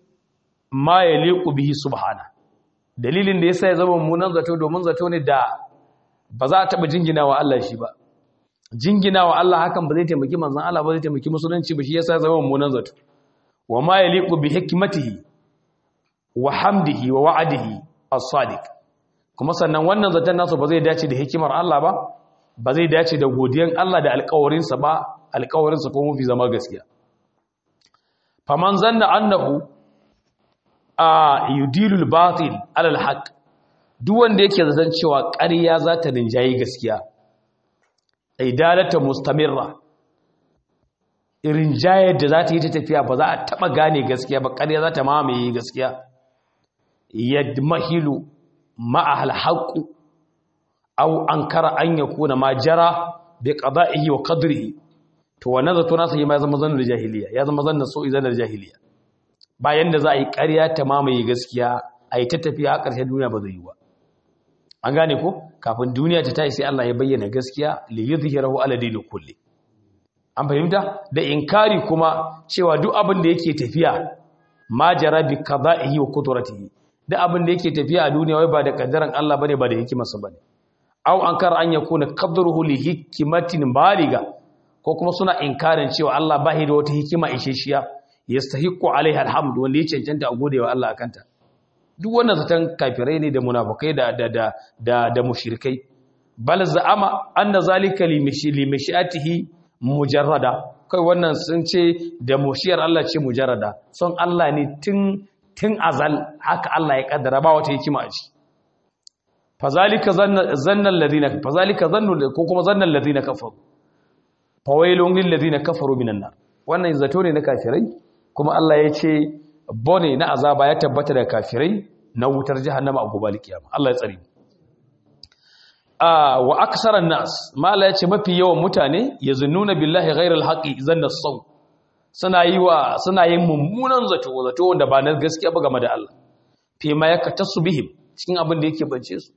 ma yaliqu bihi subhanahu dalilin da yasa ya zama mummunan zato domin zato ne da ba za a taɓa jingina wa Allah shi ba jingina wa Allah hakan ba zai taimaki manzon Allah ba zai taimaki musulunci ba shi yasa zama mummunan zato wa ma yaliqu bi hikmatihi wa hamdihi wa wa'dihi as-sadiq kuma sannan wannan zaton nasu ba zai dace da hikimar Allah ba ba zai dace da godiyan Allah da alƙawarinsa ba alƙawarinsa ko mafi zama gaskiya faman zanna annahu a yudilul batil ala al-haq duk wanda yake zaton cewa ƙarya za ta rinjayi gaskiya idalata mustamirra irin jayar da za ta yi ta tafiya ba za a taɓa gane gaskiya ba, ƙarya za ta mamaye gaskiya. Yadda mahilu ma'ahal haƙu au an kara an ya kuna ma jara bai ƙaza'ihi wa ƙadrihi, to wannan zato nasa yi ma ya zama zannar jahiliya, ya zama zannar so izanar jahiliya. Bayan da za a yi ƙarya ta mamaye gaskiya a yi ta tafiya a ƙarshen duniya ba zai yi ba. An gane ko kafin duniya ta tashi sai Allah ya bayyana gaskiya li yuzhirahu ala dini kulli. An fahimta da inkari kuma cewa duk abin da yake tafiya ma jara bi qada'ihi wa qudratihi, duk abin da yake tafiya a duniya wai ba da kaddaran Allah bane ba da hikimarsa bane. Aw ankar an yakuna qadruhu li hikmatin baliga, ko kuma suna inkarin cewa Allah ba shi da wata hikima isheshiya yastahiqu alaiha alhamd, wanda ya cancanta a godewa Allah akanta. Duk wannan zaton kafirai ne da munafukai da da da da, da mushrikai. Bal za'ama anna zalika li mashiatihi mujarrada, kai wannan sun ce da mushiyar Allah ce mujarrada, son Allah ne tun tun azal, haka Allah ya kaddara ba wata hikima a ciki. Fazalika zanna zanna alladhina fazalika zannu ko kuma zanna alladhina kafaru fawailun lil ladina kafaru minan nar. Wannan zato ne na kafirai, kuma Allah ya ce bone na azaba ya tabbata da kafirai na wutar jahannama a gobe kiyama. Allah ya tsare. Ah wa aksaran nas, mala ya ce mafi yawan mutane yazunnuna billahi ghairal haqi zanna saw, suna yi wa suna yin mummunan zato zato wanda ba na gaskiya ba game da Allah. Fi ma yakatasu bihim, cikin abin da yake bance su.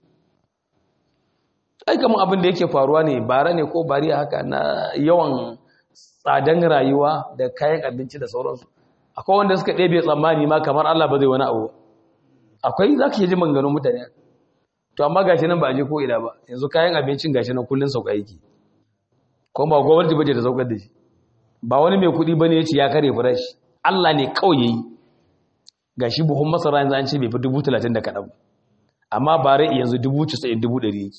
Ai kamar abin da yake faruwa ne bara ne ko bariya haka na yawan tsadan rayuwa da kayan abinci da sauransu. Akwai wanda suka ɗebe tsammani ma kamar Allah ba zai wani abu. Akwai za ka yi ji manganun mutane. To amma gashi nan ba a je ko ina ba. Yanzu kayan abincin gashi nan kullun sauka yake. Kuma ba gwamnati ba ce da saukar da shi. Ba wani mai kuɗi ba ne ya ce ya kare farashi. Allah ne kawai ya yi. Gashi buhun masara yanzu an ce bai fi dubu talatin da kaɗan. Amma bare yanzu dubu casa'in dubu ɗari yake.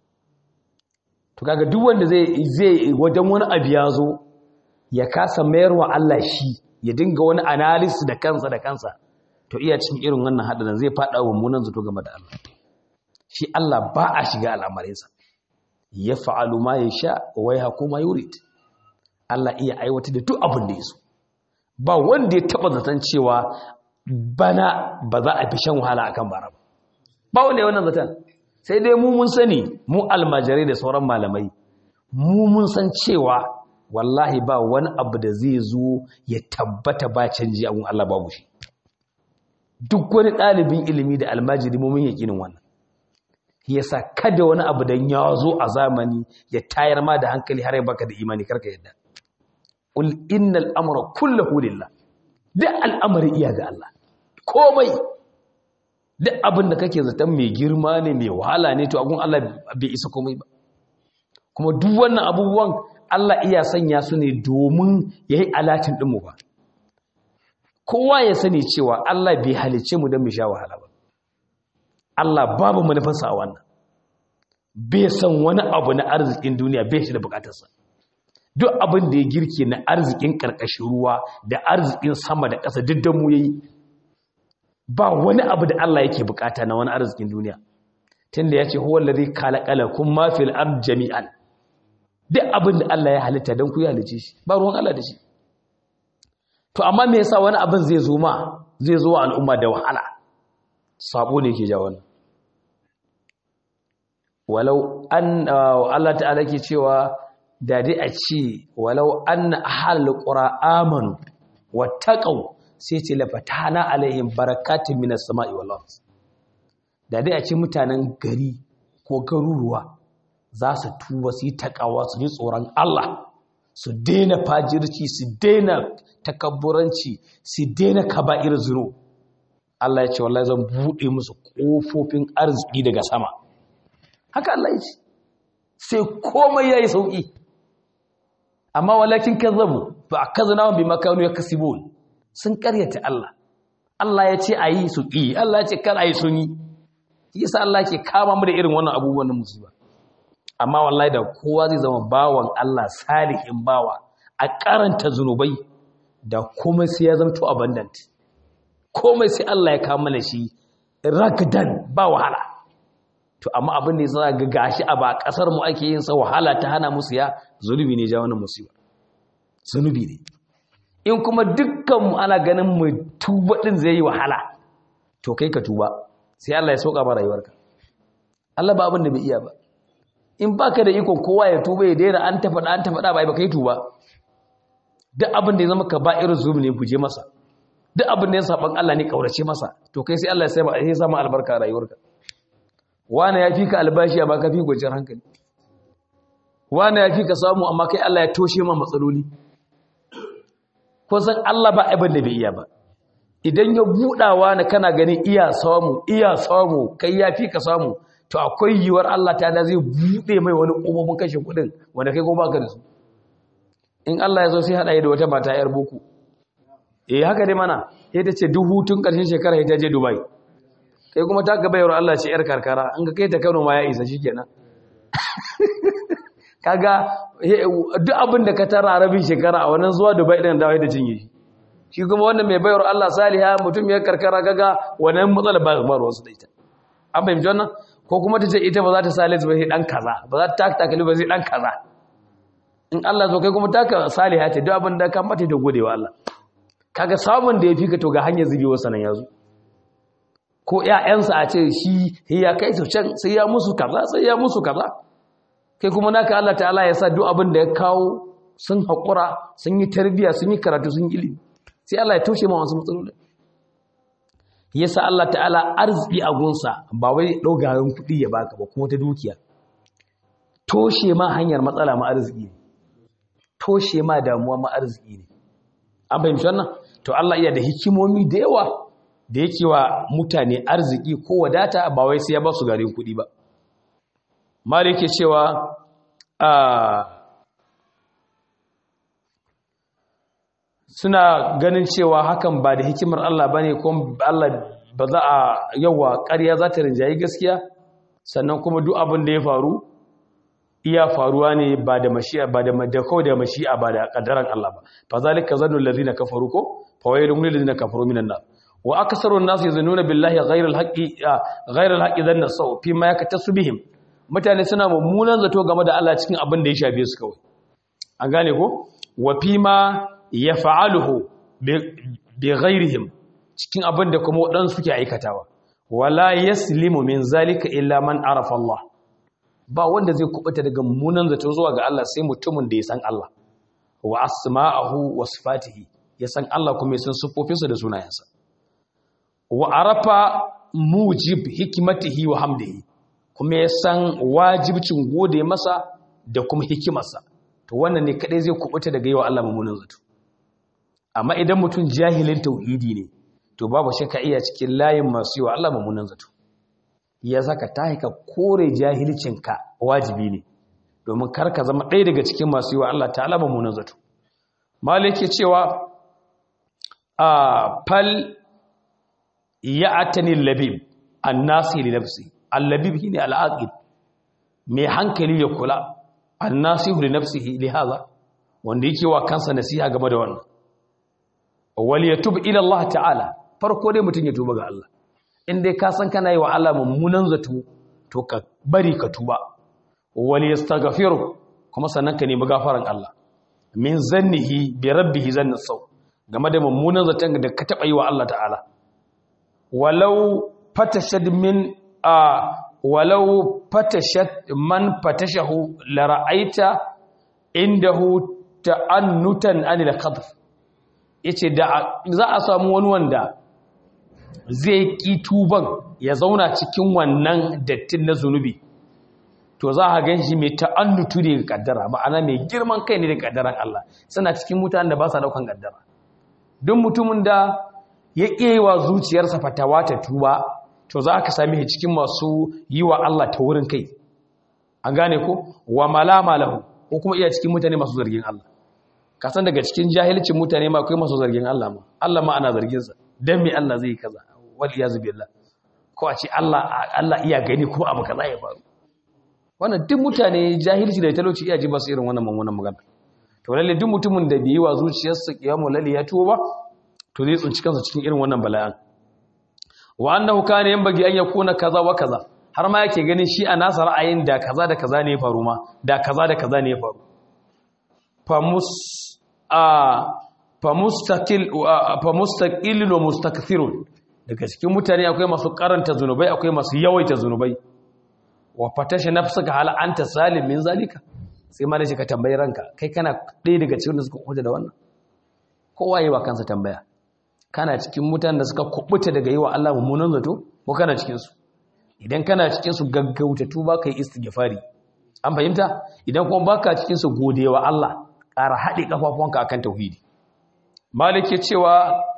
To kaga duk wanda zai zai wajen wani abu ya zo ya kasa mayarwa Allah shi, ya dinga wani analysis da kansa da kansa, to iya cikin irin wannan hadarin zai fada wa mummunan zato game da Allah. Shi Allah ba a shiga al'amarinsa, ya fa'alu ma ya sha wa ya hakuma yurid. Allah iya aiwata da duk abin da ya so. Ba wanda ya taba zaton cewa bana ba za a fi shan wahala akan bara ba. Ba wanda ya wannan zaton. Sai dai mu mun sani, mu almajirai da sauran malamai, mu mun san cewa wallahi ba wani abu da zai zo ya tabbata ba canji a gun Allah babu shi. Duk wani ɗalibin ilimi da almajiri mu mun yakinin wannan. Yasa kada wani abu dan ya zo a zamani ya tayar ma da hankali har ya baka da imani, karka yadda. Qul innal amra kulluhu lillah. Duk al'amari iya ga Allah. Komai duk abin da kake zaton mai girma ne mai wahala ne, to agun Allah bai isa komai ba. Kuma duk wannan abubuwan Allah iya sanya su ne domin ya yi alatin ɗinmu ba. Kowa ya sani cewa Allah bai halice mu don mu sha wahala ba. Allah babu manufarsa a wannan. Bai san wani abu na arzikin duniya bai shi da bukatarsa. Duk abin da ya girke na arzikin ƙarƙashin ruwa da arzikin sama da ƙasa duk da mu yayi. Ba wani abu da Allah yake bukata na wani arzikin duniya. Tunda ya ce huwa allazi khalaqalakum ma fil ard jami'an. Duk abin da Allah ya halitta don ku ya halice shi, ba ruwan Allah da shi. To amma me yasa wani abin zai zo ma zai zo wa al'umma da wahala? Sabo ne yake ja wannan. Walau an Allah ta'ala ke cewa da dai a ce walau anna ahlul qura amanu wattaqu sai ce lafatana alaihim barakatun minas sama'i wal ard. Da dai a ce mutanen gari ko garuruwa za su tuba su yi takawa su ji tsoron Allah, su daina fajirci, su daina takabburanci, su daina kaba'ir zuro. Allah ya ce wallahi zan buɗe musu ƙofofin arziki daga sama. Haka Allah ya ce. Sai komai yayi sauki. Amma walakin kazzabu fa akazna bi makanu yakasibun. Sun karyata Allah. Allah ya ce ayi su ƙi, Allah ya ce kar ayi sun yi. Yasa Allah ke kama mu da irin wannan abubuwan musiba. Amma wallahi da kowa zai zama bawan Allah, salihin bawa, a karanta zunubai da komai sai ya zanto abundant. Komai sai Allah ya kawo mana shi ragdan ba wahala. To amma abin da yasa ga gashi a ba kasar mu ake yin sa wahala ta hana musu ya zulubi ne ja wannan musiba. zunubi ne. In kuma dukkanmu ana ganin mu tuba din zai yi wahala, to kai ka tuba sai Allah ya sauka ba rayuwarka. Allah ba abin da bai iya ba. In baka da ikon kowa ya tuba ya daina an ta faɗa an ta faɗa ba ba kai tuba. Duk abin da ya zama ka ba irin zunubi ne guje masa. Duk abin da ya saban Allah ne kaurace masa, to kai sai Allah ya sai ba sai sama albarka a rayuwarka. Wani ya fi ka albashi amma ka fi gwanciyar hankali. Wani ya fi ka samu amma kai Allah ya toshe ma matsaloli. Kun san Allah ba abin da bai iya ba. Idan ya buɗawa na kana ganin iya samu iya samu kai ya fi ka samu, to akwai yiwuwar Allah ta da zai buɗe mai wani ƙofofin kashe kuɗin wanda kai ko baka da su. In Allah ya zo sai haɗa da wata mata yar boko. Eh haka dai mana, sai ta ce duk hutun ƙarshen shekara ta je Dubai. Kai kuma ta ga bayar Allah ce yar karkara, an ga kai ta Kano ma ya isa shikenan. Kaga duk abin da ka tara rabin shekara a wannan zuwa Dubai din da wai da cinye shi. Shi kuma wannan mai bayar Allah saliha mutum ya karkara kaga wannan matsala ba ba wasu da ita. An fahimci wannan? Ko kuma ta ce ita ba za ta sale ba sai dan kaza, ba za ta takali ba sai dan kaza. In Allah zo kai kuma taka saliha ce duk abin da ka mata da godewa Allah. Kaga samun da ya fi ka to ga hanyar zubewa sanan yazo. Ko ƴaƴansa a ce shi ya kai su can sai ya musu kaza sai ya musu kaza. Kai kuma naka Allah ta'ala ya sa duk abin da ya kawo sun haƙura sun yi tarbiyya sun yi karatu sun yi ilimi sai Allah ya toshe ma wasu matsaloli. Yasa Allah ta'ala arziki a gunsa ba wai dogayen kuɗi ya baka ba kuma ta dukiya. Toshe ma hanyar matsala ma arziki ne. Toshe ma damuwa ma arziki ne. An fahimci wannan? To Allah iya da hikimomi da yawa da yake wa mutane arziki ko wadata ba wai sai ya ba su garin kuɗi ba. Mali yake cewa a suna ganin cewa hakan ba da hikimar Allah bane ko Allah ba za a yawa ƙarya za ta rinjayi gaskiya, sannan kuma duk abin da ya faru iya faruwa ne ba da mashi'a ba da madakau da mashi'a ba da kaddaran Allah ba. Fa zalika zannu allazina kafaru ko fa waylun lil ladina kafaru minan nar wa aktharun nas yazununa billahi ghayra al-haqqi ghayra al-haqqi dhanna saw fi ma yaktasu bihim. Mutane suna mummunan zato game da Allah cikin abin da ya shafe su kawai. An gane ko? Wa fi ma yaf'aluhu bi ghayrihim, cikin abin da kuma waɗansu suke aikatawa. Wala yaslimu min zalika illa man arafa Allah. Ba wanda zai kubuta daga mummunan zato zuwa ga Allah sai mutumin da ya san Allah. Wa asma'ahu wa sifatihi, ya san Allah kuma ya san sifofinsa da sunayensa. Wa arafa mujib hikmatihi wa hamdihi, kuma ya san wajibcin gode masa da kuma hikimarsa. To wannan ne kadai zai kubuta daga yawa Allah mummunan zato. Amma idan mutum jahilin tauhidi ne, to babu shakka iya cikin layin masu yawa Allah mummunan zato. Ya saka tahi ka kore jahilcinka wajibi ne, domin kar ka zama ɗaya daga cikin masu yawa Allah ta'ala mummunan zato. Malik yake cewa a fal ya'tani al-labib an-nasi li nafsi. Al-labib shine al-aqid, mai hankali ya kula, an-nasi li nafsihi li hadha, wanda yake wa kansa nasiha game da wannan. Wal yatub ila Allah ta'ala, farko dai mutun ya tuba ga Allah. In dai ka san kana yi wa Allah mummunan zato, to ka bari ka tuba. Wal yastaghfiru, kuma sannan ka nemi gafaran Allah. Min zannihi bi rabbihi zanna saw, game da mummunan zaton da ka taba yi wa Allah ta'ala. Walau fatashad min a walau fatashat man fatashahu la ra'aita indahu ta'annutan anil qadr. Yace da za a samu wani wanda zai ki tuban ya zauna cikin wannan dattin na zunubi, to za a ganshi mai ta'annutu ne ga kaddara, ma'ana mai girman kai ne da kaddaran Allah. Suna cikin mutanen da ba sa daukan kaddara. Duk mutumin da ya kewa zuciyarsa fatawa ta tuba, to za ka sami cikin masu yi wa Allah ta wurin kai. An gane ko? Wa malama lahu, ko kuma iya cikin mutane masu zargin Allah. Ka san daga cikin jahilcin mutane ma akwai masu zargin Allah ma. Allah ma ana zargin sa. Dan me Allah zai kaza? Wal iyaz billah. Ko a ce Allah Allah iya gani ko abu kaza ya faru. Wannan duk mutane jahilci da talauci iya ji ba su irin wannan mummunan magana. To lalle duk mutumin da bai yi wa zuciyarsa kiyamul laili ya tuwo ba, to zai tsinci kansa cikin irin wannan bala'an. Wa annahu kana yanbaghi an yakuna kaza wa kaza, har ma yake ganin shi a nasa ra'ayin da kaza da kaza ne ya faru ma, da kaza da kaza ne ya faru. Famus a fa mustaqil fa mustaqilun wa mustakthirun, daga cikin mutane akwai masu karanta zunubai akwai masu yawaita zunubai. Wa fatashi nafsaka hal anta salim min zalika, sai ma da ka tambayi ranka kai kana ɗaya daga cikin da suka kuɓuta da wannan. Kowa yi wa kansa tambaya, kana cikin mutanen da suka kuɓuta daga yi wa Allah mummunan zato ko kana cikin su? Idan kana cikin su gaggauta tuba kai istighfari, an fahimta. Idan kuma baka cikin su godewa Allah, ƙara haɗe kafafuwanka akan tauhidi. Malik ya cewa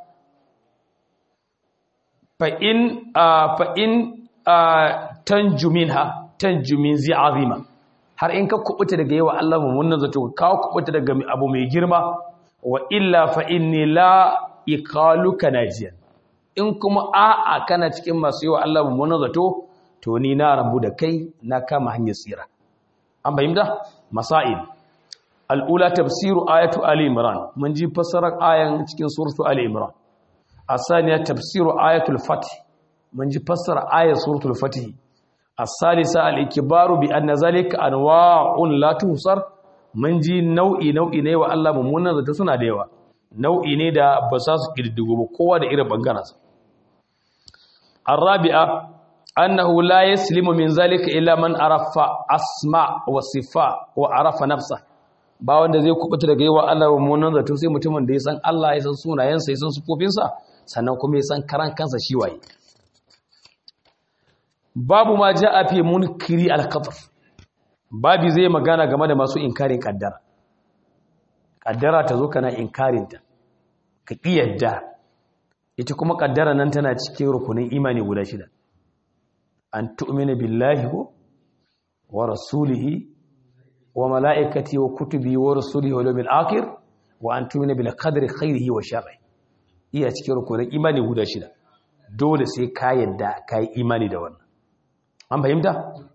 fa in fa in tanju minha tanju min zi azima, har in ka kubuta daga yawa Allah mummunan zato ka kubuta daga abu mai girma. Wa illa fa inni la iqaluka najiyan, in kuma a'a kana cikin masu yawa Allah mummunan zato, to ni na rabu da kai na kama hanyar tsira. An bayyana masail. Al'ula tafsiru ayatu ali imran, mun ji fassarar ayan cikin suratu ali imran. Asaniya tafsiru ayatul fath, mun ji fassarar ayat suratul fath. As-salisa al-ikbaru bi anna zalika anwa'un la tuhsar, mun ji nau'i nau'i ne wa Allah mummunan zato suna da yawa, nau'i ne da ba za su kididdigo ba, kowa da irin bangaransa. Ar-rabi'a annahu la yaslimu min zalika illa man arafa asma wa sifa wa arafa nafsa, ba wanda zai kubuta daga yawa Allah mummunan zato sai mutumin da ya san Allah, ya san sunayensa, ya san sifofinsa, sannan kuma ya san karan kansa shi waye. Babu ma ja'a fi munkiri al-qadar, babu zai magana game da masu inkarin kaddara. Kaddara ta zo kana inkarin ta, ka kiyarda. Ita kuma kaddara nan tana cikin rukunin imani guda shida. An tu'mina billahi wa rasulihi wa mala'ikati wa kutubi wa rusulihi wa yawmil akhir wa an tu'mina bil qadri khairihi wa sharrihi. Iya cikin rukunin imani guda shida. Dole sai ka yadda kai imani da wannan. An fahimta?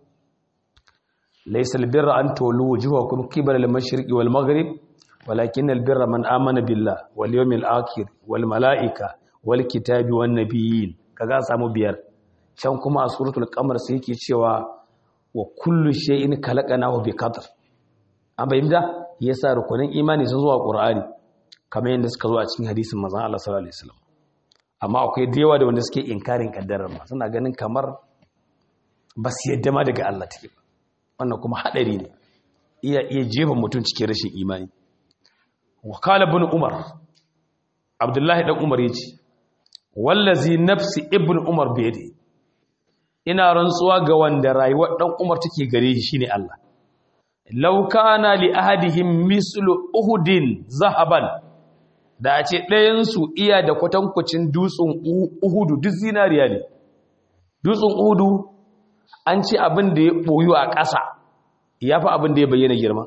Laysa albirra an tawallu wujuhakum qibala al-mashriqi wal maghrib walakin albirra man amana billah wal yawmil akhir wal malaika wal kitabi wan nabiyyin. Kaga samu biyar. Can kuma a suratul qamar sai yake cewa wa kullu shay'in khalaqnahu bi qadar. An fahimta? Yasa rukunin imani sun zuwa Qur'ani kamar yadda suka zo a cikin hadisin manzon Allah sallallahu alaihi wasallam. Amma akwai da yawa da wanda suke inkarin kaddarar ma, suna ganin kamar ba su yadda ma daga Allah take ba. Wannan kuma hadari ne, iya iya jefa mutum cikin rashin imani. Wa qala ibn Umar, Abdullahi dan Umar yace, wallazi nafsi ibn Umar bi yadi, ina rantsuwa ga wanda rayuwar dan Umar take gare shi shine Allah. Law kana li ahadihim mislu uhudin zahaban, da a ce ɗayan su iya da kwatankwacin dutsen Uhudu, duk zinariya ne. Dutsen Uhudu an ce abin da ya ɓoyu a ƙasa ya fi abin da ya bayyana girma.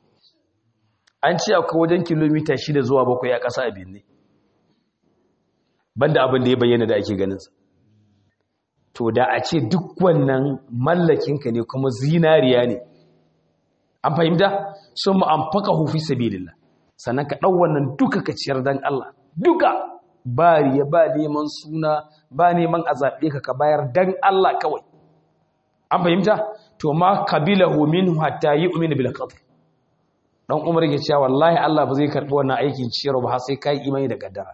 An ce akwai wajen kilomita shida zuwa bakwai a ƙasa a binne, banda abin da ya bayyana da ake ganinsa. To da a ce duk wannan mallakinka ne kuma zinariya ne, an fahimta, sun ma'amfaka hufi sabilillah, sannan ka ɗau wannan duka ka ciyar don Allah, duka ba riya, ba neman suna, ba neman a zaɓe ka ka bayar don Allah kawai. An fahimta? To ma qabilahu minhu hatta yu'minu bil qadr. Dan Umar yake cewa wallahi Allah ba zai karbi wannan aikin ciyarwa ba har sai kai imani da kaddara.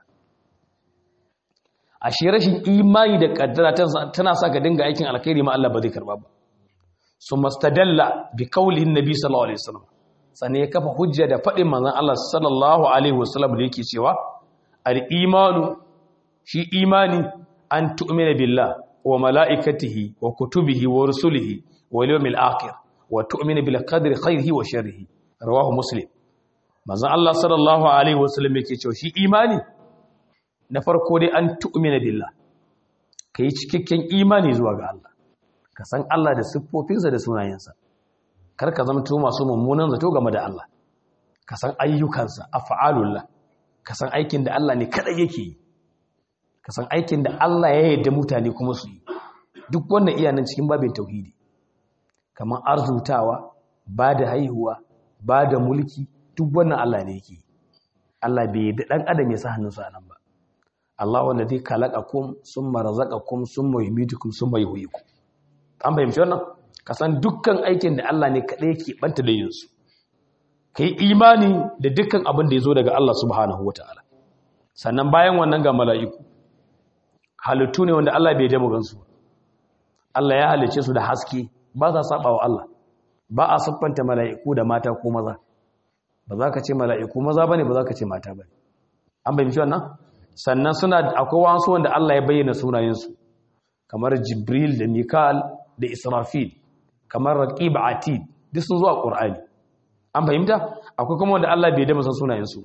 Ashe rashin imani da kaddara tana sa ka dinga aikin alkhairi ma Allah ba zai karba ba. Sumastadalla bi qawlihi nabi sallallahu alaihi wasallam. Sannan ya kafa hujja da fadin manzon Allah sallallahu alaihi wasallam da yake cewa al imanu shi imani an tu'mina billah wa mala'ikatihi wa kutubihi wa rusulihi wa yawmil akhir wa tu'minu bil qadri khairihi wa sharrihi. Rawahu Muslim. Manzon Allah sallallahu alaihi wasallam yake cewa shi imani na farko dai an tu'mina billah, kai cikakken imani zuwa ga Allah, ka san Allah da siffofinsa da sunayensa, kar ka zama to masu mummunan zato game da Allah, ka san ayyukansa, af'alullah, ka san aikin da Allah ne kada yake yi, ka san aikin da Allah ya yarda mutane kuma su yi. Duk wannan iya nan cikin babin tauhidi, kamar arzutawa, ba da haihuwa, ba da mulki, duk wannan Allah ne yake. Allah bai yarda dan adam ya sa hannunsa a nan ba. Allahu alladhi khalaqakum summa razaqakum summa yumitukum summa yuhyikum. An bayyana wannan? Ka san dukkan aikin da Allah ne kadai yake banta da yin su. kai imani da dukkan abin da ya zo daga Allah subhanahu wataala sannan bayan wannan ga mala'iku halittu ne wanda Allah bai dama gansu Allah ya halice su da haske ba za saba wa Allah ba a siffanta mala'iku da mata ko maza ba za ka ce mala'iku maza bane ba za ka ce mata bane an bayyana wannan sannan suna akwai wasu wanda Allah ya bayyana sunayensu kamar Jibril da Mikal da Israfil kamar Raqib Atid duk sun zo a Qur'ani an fahimta akwai kuma wanda Allah bai da musan sunayensu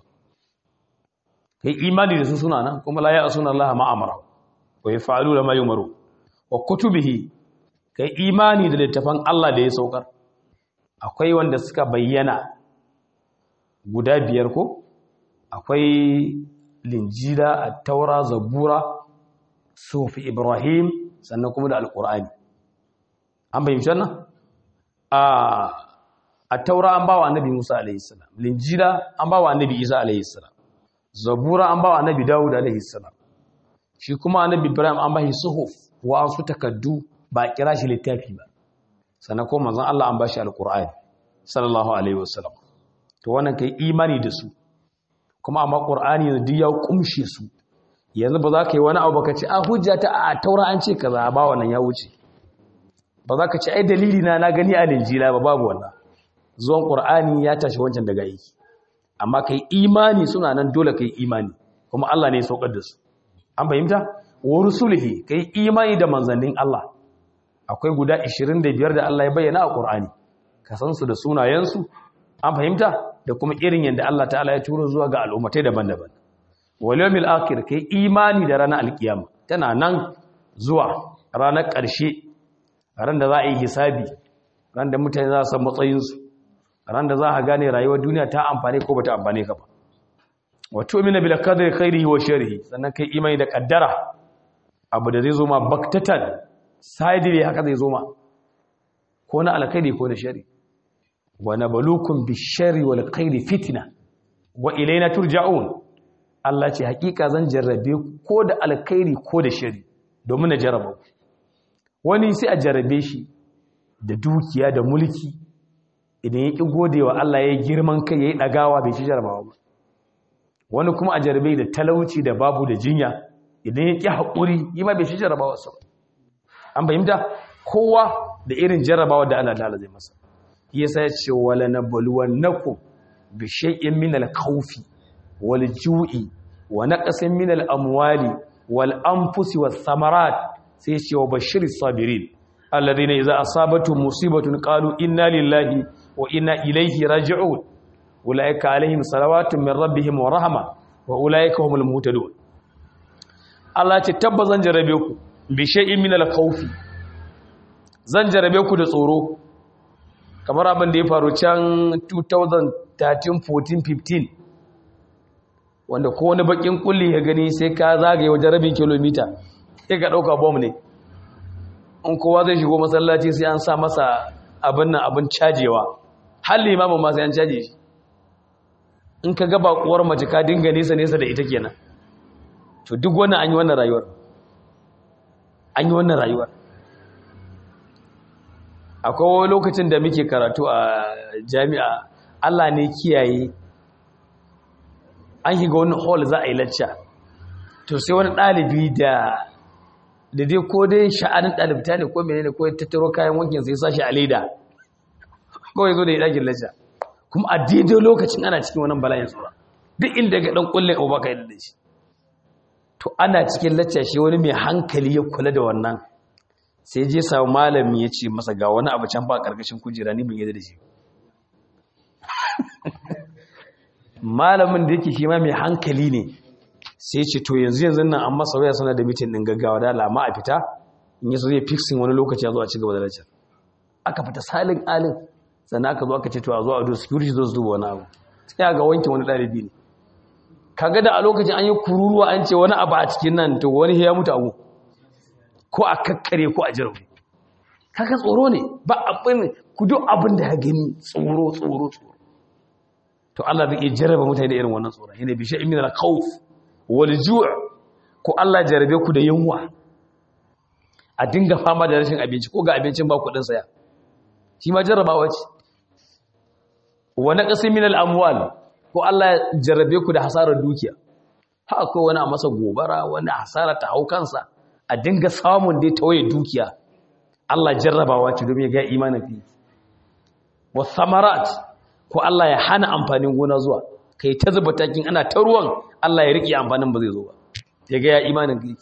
kai imani da su suna nan kuma la ya'suna Allah ma amara wa yaf'aluna ma yumaru wa kutubihi kai imani da littafan Allah da ya saukar akwai wanda suka bayyana guda biyar ko akwai linjila at-taura zabura sufi ibrahim sannan kuma da alqur'ani an bayyana wannan a at-taura an bawa annabi Musa alayhi salam linjila an bawa annabi Isa alayhi salam zabura an bawa annabi Dawud alayhi salam shi kuma annabi Ibrahim an bashi suhuf wa su takaddu ba kira shi littafi ba sannan kuma manzon Allah an bashi alqur'ani sallallahu alaihi wasallam to wannan kai imani da su kuma amma qur'ani ne duk ya kumshe su yanzu ba za ka yi wani abu baka ce a hujja ta a taura an ce kaza ba wannan ya wuce ba za ka ce ai dalili na na gani a linjila ba babu wannan zuwan qur'ani ya tashi wancan daga aiki amma kai imani suna nan dole kai imani kuma Allah ne ya saukar da su an fahimta wa rusulihi kai imani da manzannin Allah akwai guda ishirin da biyar da Allah ya bayyana a qur'ani ka san su da sunayen su an fahimta da kuma irin yanda Allah ta'ala ya turo zuwa ga al'ummatai daban-daban wal yawmil akhir kai imani da ranar alkiyama tana nan zuwa ranar ƙarshe ran da za a yi hisabi ran da mutane za su san matsayinsu ran da za a gane rayuwar duniya ta amfane ko bata amfane ka ba wa tu'minu bil qadri khairihi wa sharrihi sannan kai imani da kaddara abu da zai zo ma baktatan sadiri haka zai zo ma ko na alkhairi ko na sharri wa nabluukum bish-sharri wal khairi fitna wa ilayna turja'un Allah ce hakika zan jarrabe ko da alkhairi ko da sharri domin na jarraba wani sai a jarrabe shi da dukiya da mulki idan ya ƙi godewa Allah ya yi girman kai ya yi ɗagawa bai ci jarabawa ba wani kuma a jarabe da talauci da babu da jinya idan ya ƙi haƙuri yi ma bai ci jarabawa sa an fahimta kowa da irin jarabawa da Allah ta'ala zai masa yasa ya ce wala nabluwannakum bi shay'in min al-khawfi wal ju'i wa naqsin min al-amwali wal anfusi was samarat sai ya ce wa bashiris sabirin alladhina idza asabatuhum musibatun qalu inna lillahi wa inna ilaihi raji'un ulaika alaihim salawatun min rabbihim wa rahma wa ulaika humul muhtadun Allah ce tabbazan jarabe ku bi shay'in min al-khawfi zan jarabe ku da tsoro kamar abin da ya faru can two thousand thirteen fourteen fifteen wanda ko wani bakin kulli ya gani sai ka zagaye wajen rabin kilomita sai ka dauka bomb ne in kowa zai shigo masallaci sai an sa masa abin nan abin cajewa har limamin ma sai an caje shi in ka gaba kuwar mace ka dinga nesa nesa da ita kenan to duk wannan an yi wannan rayuwar an yi wannan rayuwar akwai lokacin da muke karatu a jami'a Allah ne kiyaye an shiga wani hall za a yi lacca to sai wani ɗalibi da da dai ko dai sha'anin ɗalibta ne ko menene ko ya tattaro kayan wankin sai sashi a leda ko ya zo da ya ɗakin lacca kuma a daidai lokacin ana cikin wannan bala'in tsora duk inda ga ɗan ƙullin abu baka yadda da shi to ana cikin lacca shi wani mai hankali ya kula da wannan sai je samu malami ya ce masa ga wani abu can ba ƙarƙashin kujera ni ban yadda da shi malamin da yake shi ma mai hankali ne sai ce to yanzu yanzu nan an masa waya suna da mitin din gaggawa da alama a fita in yaso zai fixing wani lokaci a zo a ci gaba da lecture aka fita salin alin sannan aka zo aka ce to a zo a do security zo su duba wani abu sai ga wanke wani dalibi ne kaga da a lokacin an yi kururuwa an ce wani abu a cikin nan to wani ya mutu abu ko a kakkare ko a jirgi kaga tsoro ne ba abin ku duk abin da ya gani tsoro tsoro tsoro to Allah zai iya jarraba mutane da irin wannan tsoro yana bi shay'in min al-khawf wal ju' ko Allah jarabe ku da yunwa a dinga fama da rashin abinci ko ga abincin ba kudin saya shi ma jarrabawa ce wa naqsin min al-amwal ko Allah ya jarrabe ku da hasarar dukiya ha ko wani a masa gobara wani hasara ta hau kansa a dinga samun dai tawaye dukiya Allah jarrabawa ce domin ga imanin fi wa samarat ko Allah ya hana amfanin gona zuwa kai ta zuba takin ana ta ruwan Allah ya rike amfanin ba zai zo ba ya ga ya imanin fi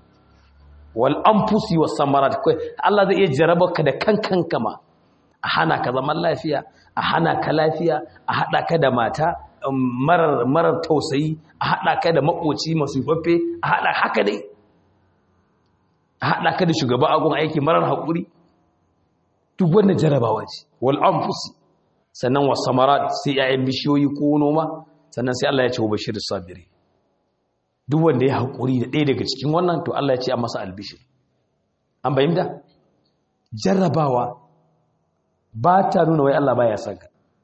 wal anfusi was samarat ko Allah zai iya jarraba ka da kankan kama a hana ka zaman lafiya a hana ka lafiya a hada ka da mata marar marar tausayi a hada ka da makoci masufaffe a hada haka dai a hada ka da shugaba agun aiki marar hakuri duk wannan jarabawa ce wal anfusi sannan was samarat sai ya'yan bishiyoyi ko noma sannan sai Allah ya ce wa bashirus sabiri duk wanda ya hakuri da ɗaya daga cikin wannan to Allah ya ce a masa albishir an bayyana jarrabawa ba ta nuna wai Allah baya son ka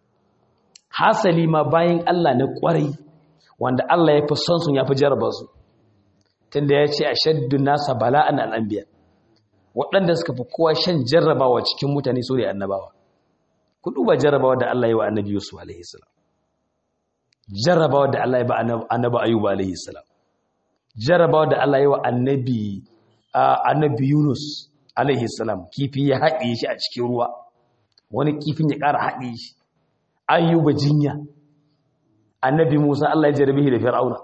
hasali ma bayan Allah na kwarai wanda Allah ya fi son su ya fi jarraba su tunda ya ce ashaddu nasa bala'an al-anbiya waɗanda suka fi kowa shan jarrabawa cikin mutane su ne annabawa ku duba jarrabawa da Allah ya yi wa annabi Yusuf alaihi salam jarrabawa da Allah ya ba annabi Ayyub alaihi salam jarrabawa da Allah ya yi wa annabi annabi Yunus alaihi salam kifi ya haɗe shi a cikin ruwa wani kifin ya ƙara haɗe shi ayyuba jinya annabi Musa Allah ya jarabe shi da Fir'auna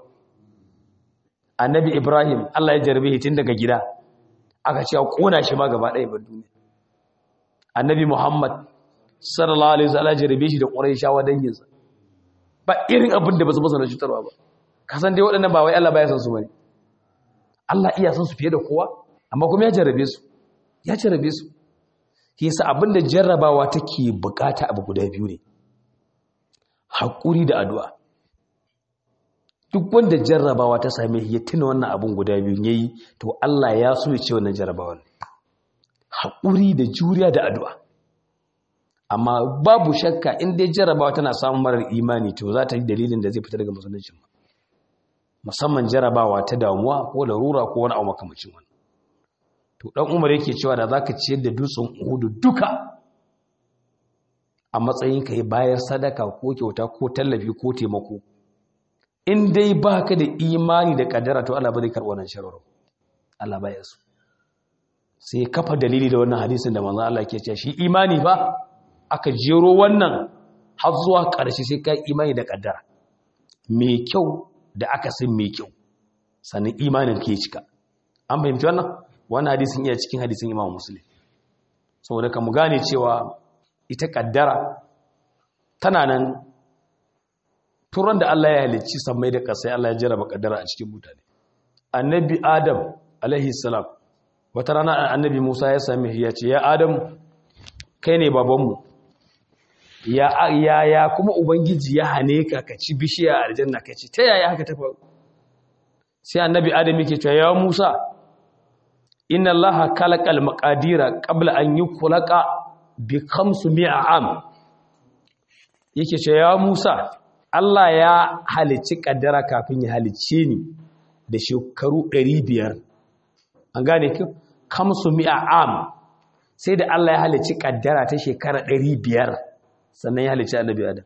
annabi Ibrahim Allah ya jarabe shi tun daga gida aka ce a kona shi ma gaba ɗaya ba duniya annabi Muhammad sallallahu alaihi wasallam ya jarabe shi da Qurayshawa danginsa ba irin abin da ba su masa na cutarwa ba kasan dai waɗannan ba wai Allah baya san su bane Allah iya san su fiye da kowa amma kuma ya jarabe su ya jarabe su shi yasa abinda jarrabawa take bukata abu guda biyu ne hakuri da addu'a duk wanda jarrabawa ta same shi ya tuna wannan abun guda biyu yayi to Allah ya so ya ce wannan jarrabawan hakuri da juriya da addu'a amma babu shakka in dai jarrabawa tana samun marar imani to za ta yi dalilin da zai fita daga musulunci musamman jarrabawa ta damuwa ko larura ko wani abu makamacin wannan to dan Umar yake cewa da zaka ciyar da dutsen Uhud duka a matsayin kai bayar sadaka ko kyauta ko tallafi ko taimako in dai baka da imani da kaddara to Allah ba zai karɓa wannan shararo Allah ba ya so sai kafa dalili da wannan hadisin da manzon Allah yake cewa shi imani ba aka jero wannan har zuwa ƙarshe sai kai imani da kaddara mai kyau da aka san mai kyau sannan imanin ke cika an fahimci wannan wannan hadisin iya cikin hadisin Imam Muslim saboda ka mu gane cewa ita kaddara tana nan turan da Allah ya halicci sammai da ƙasa Allah ya jarraba kaddara a cikin mutane annabi Adam alaihi salam wata rana annabi Musa ya same shi ya ce ya Adam kai ne babanmu ya ya ya kuma ubangiji ya hane ka ka ci bishiya a aljanna ka ci ta yaya haka ta faru sai annabi Adam yake cewa ya Musa inna allaha khalaqal maqadira qabla an yukhlaqa bi khamsumi'a am yake ce ya Musa Allah ya halicci kaddara kafin ya halicce ni da shekaru ɗari biyar an gane ki khamsumi'a am sai da Allah ya halicci kaddara ta shekara ɗari biyar sannan ya halicci annabi Adam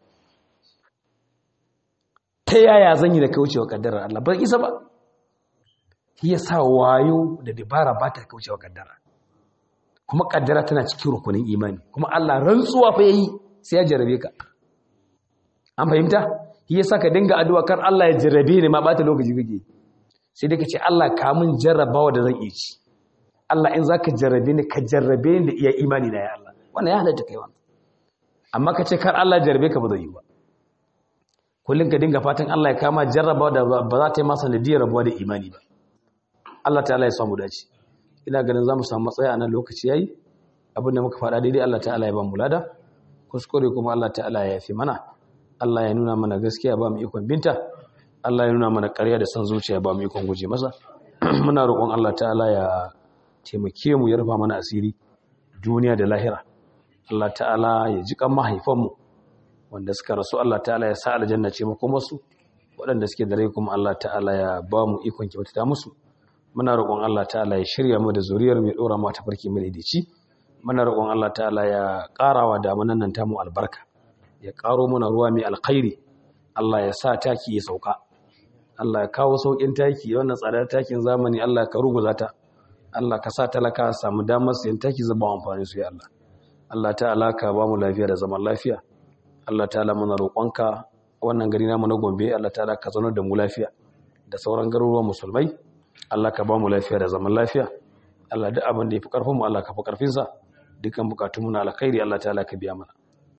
ta yaya zan yi da kaucewa kaddarar Allah ban isa ba shi ya sa wayo da dabara ba ta kaucewa kaddara kuma kaddara tana cikin rukunin imani kuma Allah rantsuwa fa yayi sai ya jarabe ka an fahimta shi ya sa ka dinga addu'a kar Allah ya jarabe ni ma bata lokaci kake sai dai ka ce Allah ka mun jarrabawa da zan yi ci Allah in zaka jarrabe ni ka jarrabe ni da iya imani na ya Allah wannan ya halatta kai wannan amma ka ce kar Allah ya jarabe ka ba zai yi ba kullun ka dinga fatan Allah ya kama jarrabawa da ba za ta yi masa nadiyar rabuwa da imani ba Allah ta'ala ya samu dace ina ganin zamu samu matsaya a nan lokaci yayi abinda muka faɗa daidai Allah ta'ala ya ba mu lada kuskure kuma Allah ta'ala ya yafi mana Allah ya nuna mana gaskiya ba mu ikon binta Allah ya nuna mana ƙarya da son zuciya ba mu ikon guje masa muna roƙon Allah ta'ala ya taimake mu ya rufa mana asiri duniya da lahira Allah ta'ala ya ji kan mahaifanmu wanda suka rasu Allah ta'ala ya sa aljanna ce makomarsu waɗanda suke da rai kuma Allah ta'ala ya ba mu ikon kyautata musu muna roƙon Allah ta'ala ya shirya mu da zuriyar mai ɗora mu ta farki mai daidaici muna roƙon Allah ta'ala ya ƙarawa damunan nan tamu albarka ya karo mana ruwa mai alkhairi Allah ya sa taki ya sauka Allah ya kawo saukin taki wannan tsadar takin zamani Allah ka ruguza ta Allah ka sa talaka samu damar sayan taki zuba amfani su ya Allah Allah ta'ala ka ba mu lafiya da zaman lafiya Allah ta'ala muna roƙonka wannan gari namu na Gombe Allah ta'ala ka zaunar da mu lafiya da sauran garuruwan musulmai Allah ka ba mu lafiya da zaman lafiya Allah duk abin da yafi karfin mu Allah ka fi karfin sa dukan bukatun mu na alkhairi Allah ta'ala ka biya mana